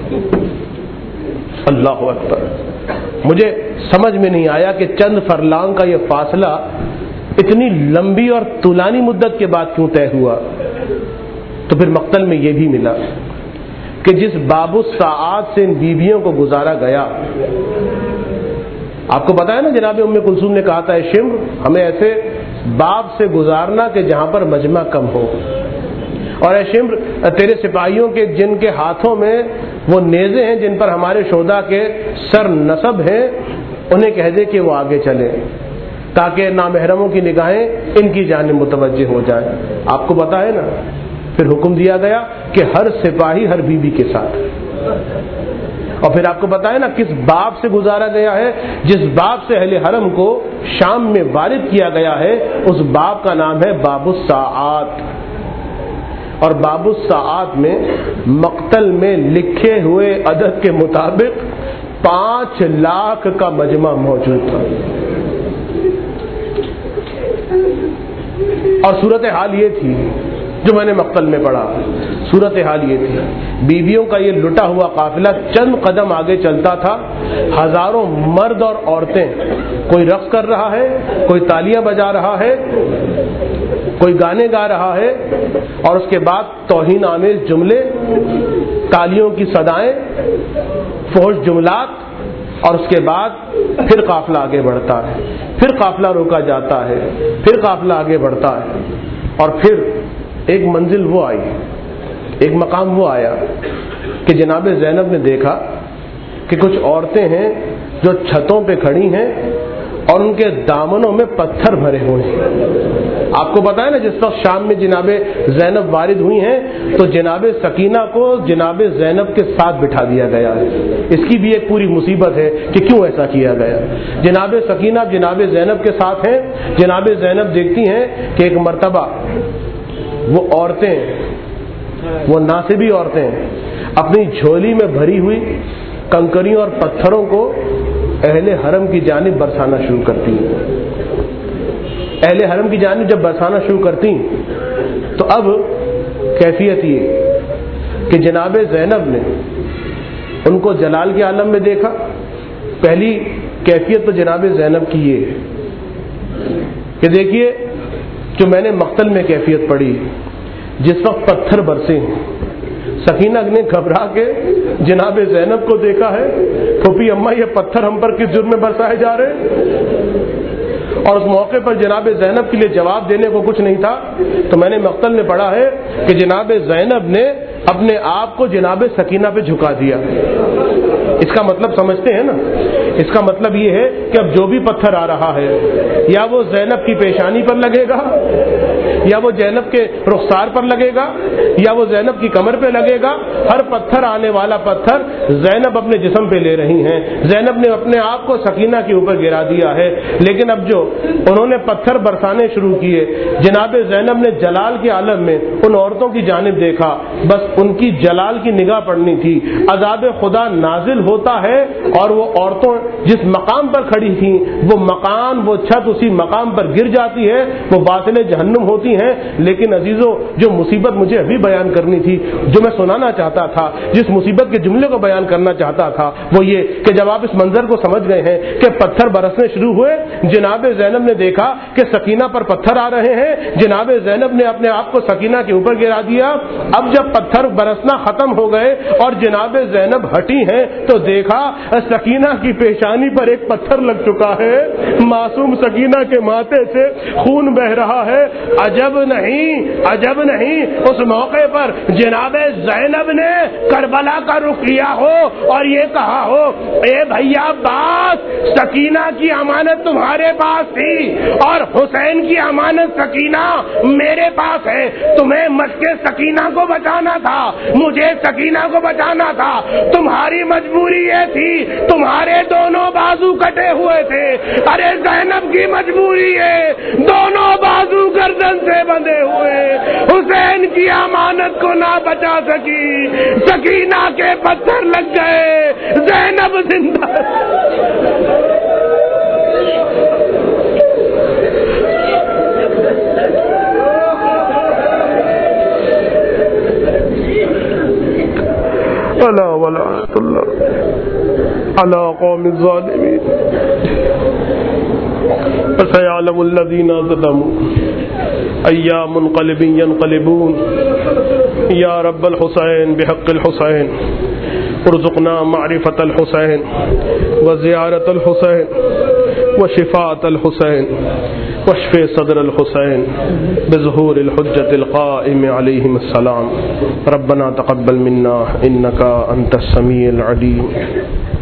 اللہ اکبر، مجھے سمجھ میں نہیں آیا کہ چند فرلانگ کا یہ فاصلہ اتنی لمبی اور طولانی مدت کے بعد کیوں طے ہوا۔ تو پھر مقتل میں یہ بھی ملا کہ جس باب الساعات سے ان بیویوں کو گزارا گیا، آپ کو پتا ہے نا، جناب ام کلثوم نے کہا تھا اے شمر، ہمیں ایسے باب سے گزارنا کہ جہاں پر مجمع کم ہو، اور اے شمر تیرے سپاہیوں کے جن کے ہاتھوں میں وہ نیزے ہیں جن پر ہمارے شہداء کے سر نصب ہیں، انہیں کہہ دے کہ وہ آگے چلیں تاکہ نامحرموں کی نگاہیں ان کی جانب متوجہ ہو جائیں۔ آپ کو پتا ہے نا، پھر حکم دیا گیا کہ ہر سپاہی ہر بیوی کے ساتھ، اور پھر آپ کو پتا ہے نا کس باب سے گزارا گیا ہے، جس باب سے اہل حرم کو شام میں وارد کیا گیا ہے، اس باب کا نام ہے باب الساعات۔ اور باب الساعات میں مقتل میں لکھے ہوئے عدد کے مطابق پانچ لاکھ کا مجمع موجود تھا۔ اور صورتحال یہ تھی جو میں نے مقتل میں پڑھا، صورتحال یہ تھی، بیویوں کا یہ لٹا ہوا قافلہ چند قدم آگے چلتا تھا، ہزاروں مرد اور عورتیں، کوئی رقص کر رہا ہے، کوئی تالیاں بجا رہا ہے، کوئی گانے گا رہا ہے، اور اس کے بعد توہین آمیز جملے، تالیوں کی صدائیں، فحش جملات، اور اس کے بعد پھر قافلہ آگے بڑھتا ہے، پھر قافلہ روکا جاتا ہے، پھر قافلہ آگے بڑھتا ہے، اور پھر ایک منزل وہ آئی، ایک مقام وہ آیا کہ جناب زینب نے دیکھا کہ کچھ عورتیں ہیں جو چھتوں پہ کھڑی ہیں اور ان کے دامنوں میں پتھر بھرے ہوئے ہیں۔ آپ کو پتا ہے نا، جس وقت شام میں جناب زینب وارد ہوئی ہیں تو جناب سکینہ کو جناب زینب کے ساتھ بٹھا دیا گیا ہے۔ اس کی بھی ایک پوری مصیبت ہے کہ کیوں ایسا کیا گیا۔ جناب سکینہ جناب زینب کے ساتھ ہیں، جناب زینب دیکھتی ہیں کہ ایک مرتبہ وہ عورتیں، وہ ناصبی عورتیں اپنی جھولی میں بھری ہوئی کنکریوں اور پتھروں کو اہل حرم کی جانب برسانا شروع کرتی ہیں۔ اہل حرم کی جانب جب برسانا شروع کرتی تو اب کیفیت یہ کہ جناب زینب نے ان کو جلال کے عالم میں دیکھا۔ پہلی کیفیت تو جناب زینب کی یہ ہے کہ دیکھیے، جو میں نے مقتل میں کیفیت پڑھی، جس وقت پتھر برسے، سکینہ نے گھبرا کے جناب زینب کو دیکھا ہے، پھوپھی اماں یہ پتھر ہم پر کس جرم میں برسائے جا رہے ہیں، اور اس موقع پر جناب زینب کے لیے جواب دینے کو کچھ نہیں تھا، تو میں نے مقتل میں پڑھا ہے کہ جناب زینب نے اپنے آپ کو جناب سکینہ پہ جھکا دیا۔ اس کا مطلب سمجھتے ہیں نا؟ اس کا مطلب یہ ہے کہ اب جو بھی پتھر آ رہا ہے یا وہ زینب کی پیشانی پر لگے گا، یا وہ زینب کے رخسار پر لگے گا، یا وہ زینب کی کمر پہ لگے گا، ہر پتھر آنے والا پتھر زینب اپنے جسم پہ لے رہی ہیں۔ زینب نے اپنے آپ کو سکینہ کے اوپر گرا دیا ہے، لیکن اب جو انہوں نے پتھر برسانے شروع کیے، جناب زینب نے جلال کے عالم میں ان عورتوں کی جانب دیکھا، بس ان کی جلال کی نگاہ پڑنی تھی۔ عذاب خدا نازل ہوتا ہے اور وہ عورتوں جس مقام پر کھڑی تھیں وہ مکان، وہ چھت اسی مقام پر گر جاتی ہے، وہ باطل جہنم ہوتی ہیں۔ لیکن عزیزوں، جو مصیبت مجھے ابھی بیان کرنی تھی، جو میں سنانا چاہتا تھا، جس مصیبت کے جملے کو بیان کرنا چاہتا تھا، وہ یہ کہ جب آپ اس منظر کو سمجھ گئے ہیں کہ پتھر برسنے شروع ہوئے، جناب زینب نے دیکھا کہ سکینہ پر پتھر آ رہے ہیں، جناب زینب نے اپنے آپ کو سکینہ کے اوپر گرا دیا۔ اب جب پتھر برسنا ختم ہو گئے اور جناب زینب ہٹی ہیں تو دیکھا سکینہ کی پیشانی پر ایک پتھر لگ چکا ہے، معصوم سکینہ کے ماتھے سے خون بہ رہا ہے۔ عجب نہیں، عجب نہیں اس موقع پر جناب زینب نے کربلا کا رخ کیا ہو اور یہ کہا ہو، اے بھیا عباس، سکینہ کی امانت تمہارے پاس تھی اور حسین کی امانت سکینہ میرے پاس ہے، تمہیں مشق سکینہ کو بچانا تھا، مجھے سکینہ کو بچانا تھا، تمہاری مجبوری یہ تھی، تمہارے دونوں بازو کٹے ہوئے تھے، ارے زینب کی مجبوری ہے، دونوں بازو گردن سے بندھے ہوئے، حسین کی امانت کو نہ بچا سکی، سکینہ کے پتھر لگ گئے، زینب زندہ۔ الا ولعنۃ اللہ علی قوم الظالمین فسيعلم الذين ظلموا أي منقلب ينقلبون يا رب الحسين بحق الحسين ارزقنا معرفة الحسين وزيارة الحسين وشفاعة الحسين واشف صدر الحسين بظهور الحجة القائم عليهم السلام ربنا تقبل منا إنك أنت السميع العليم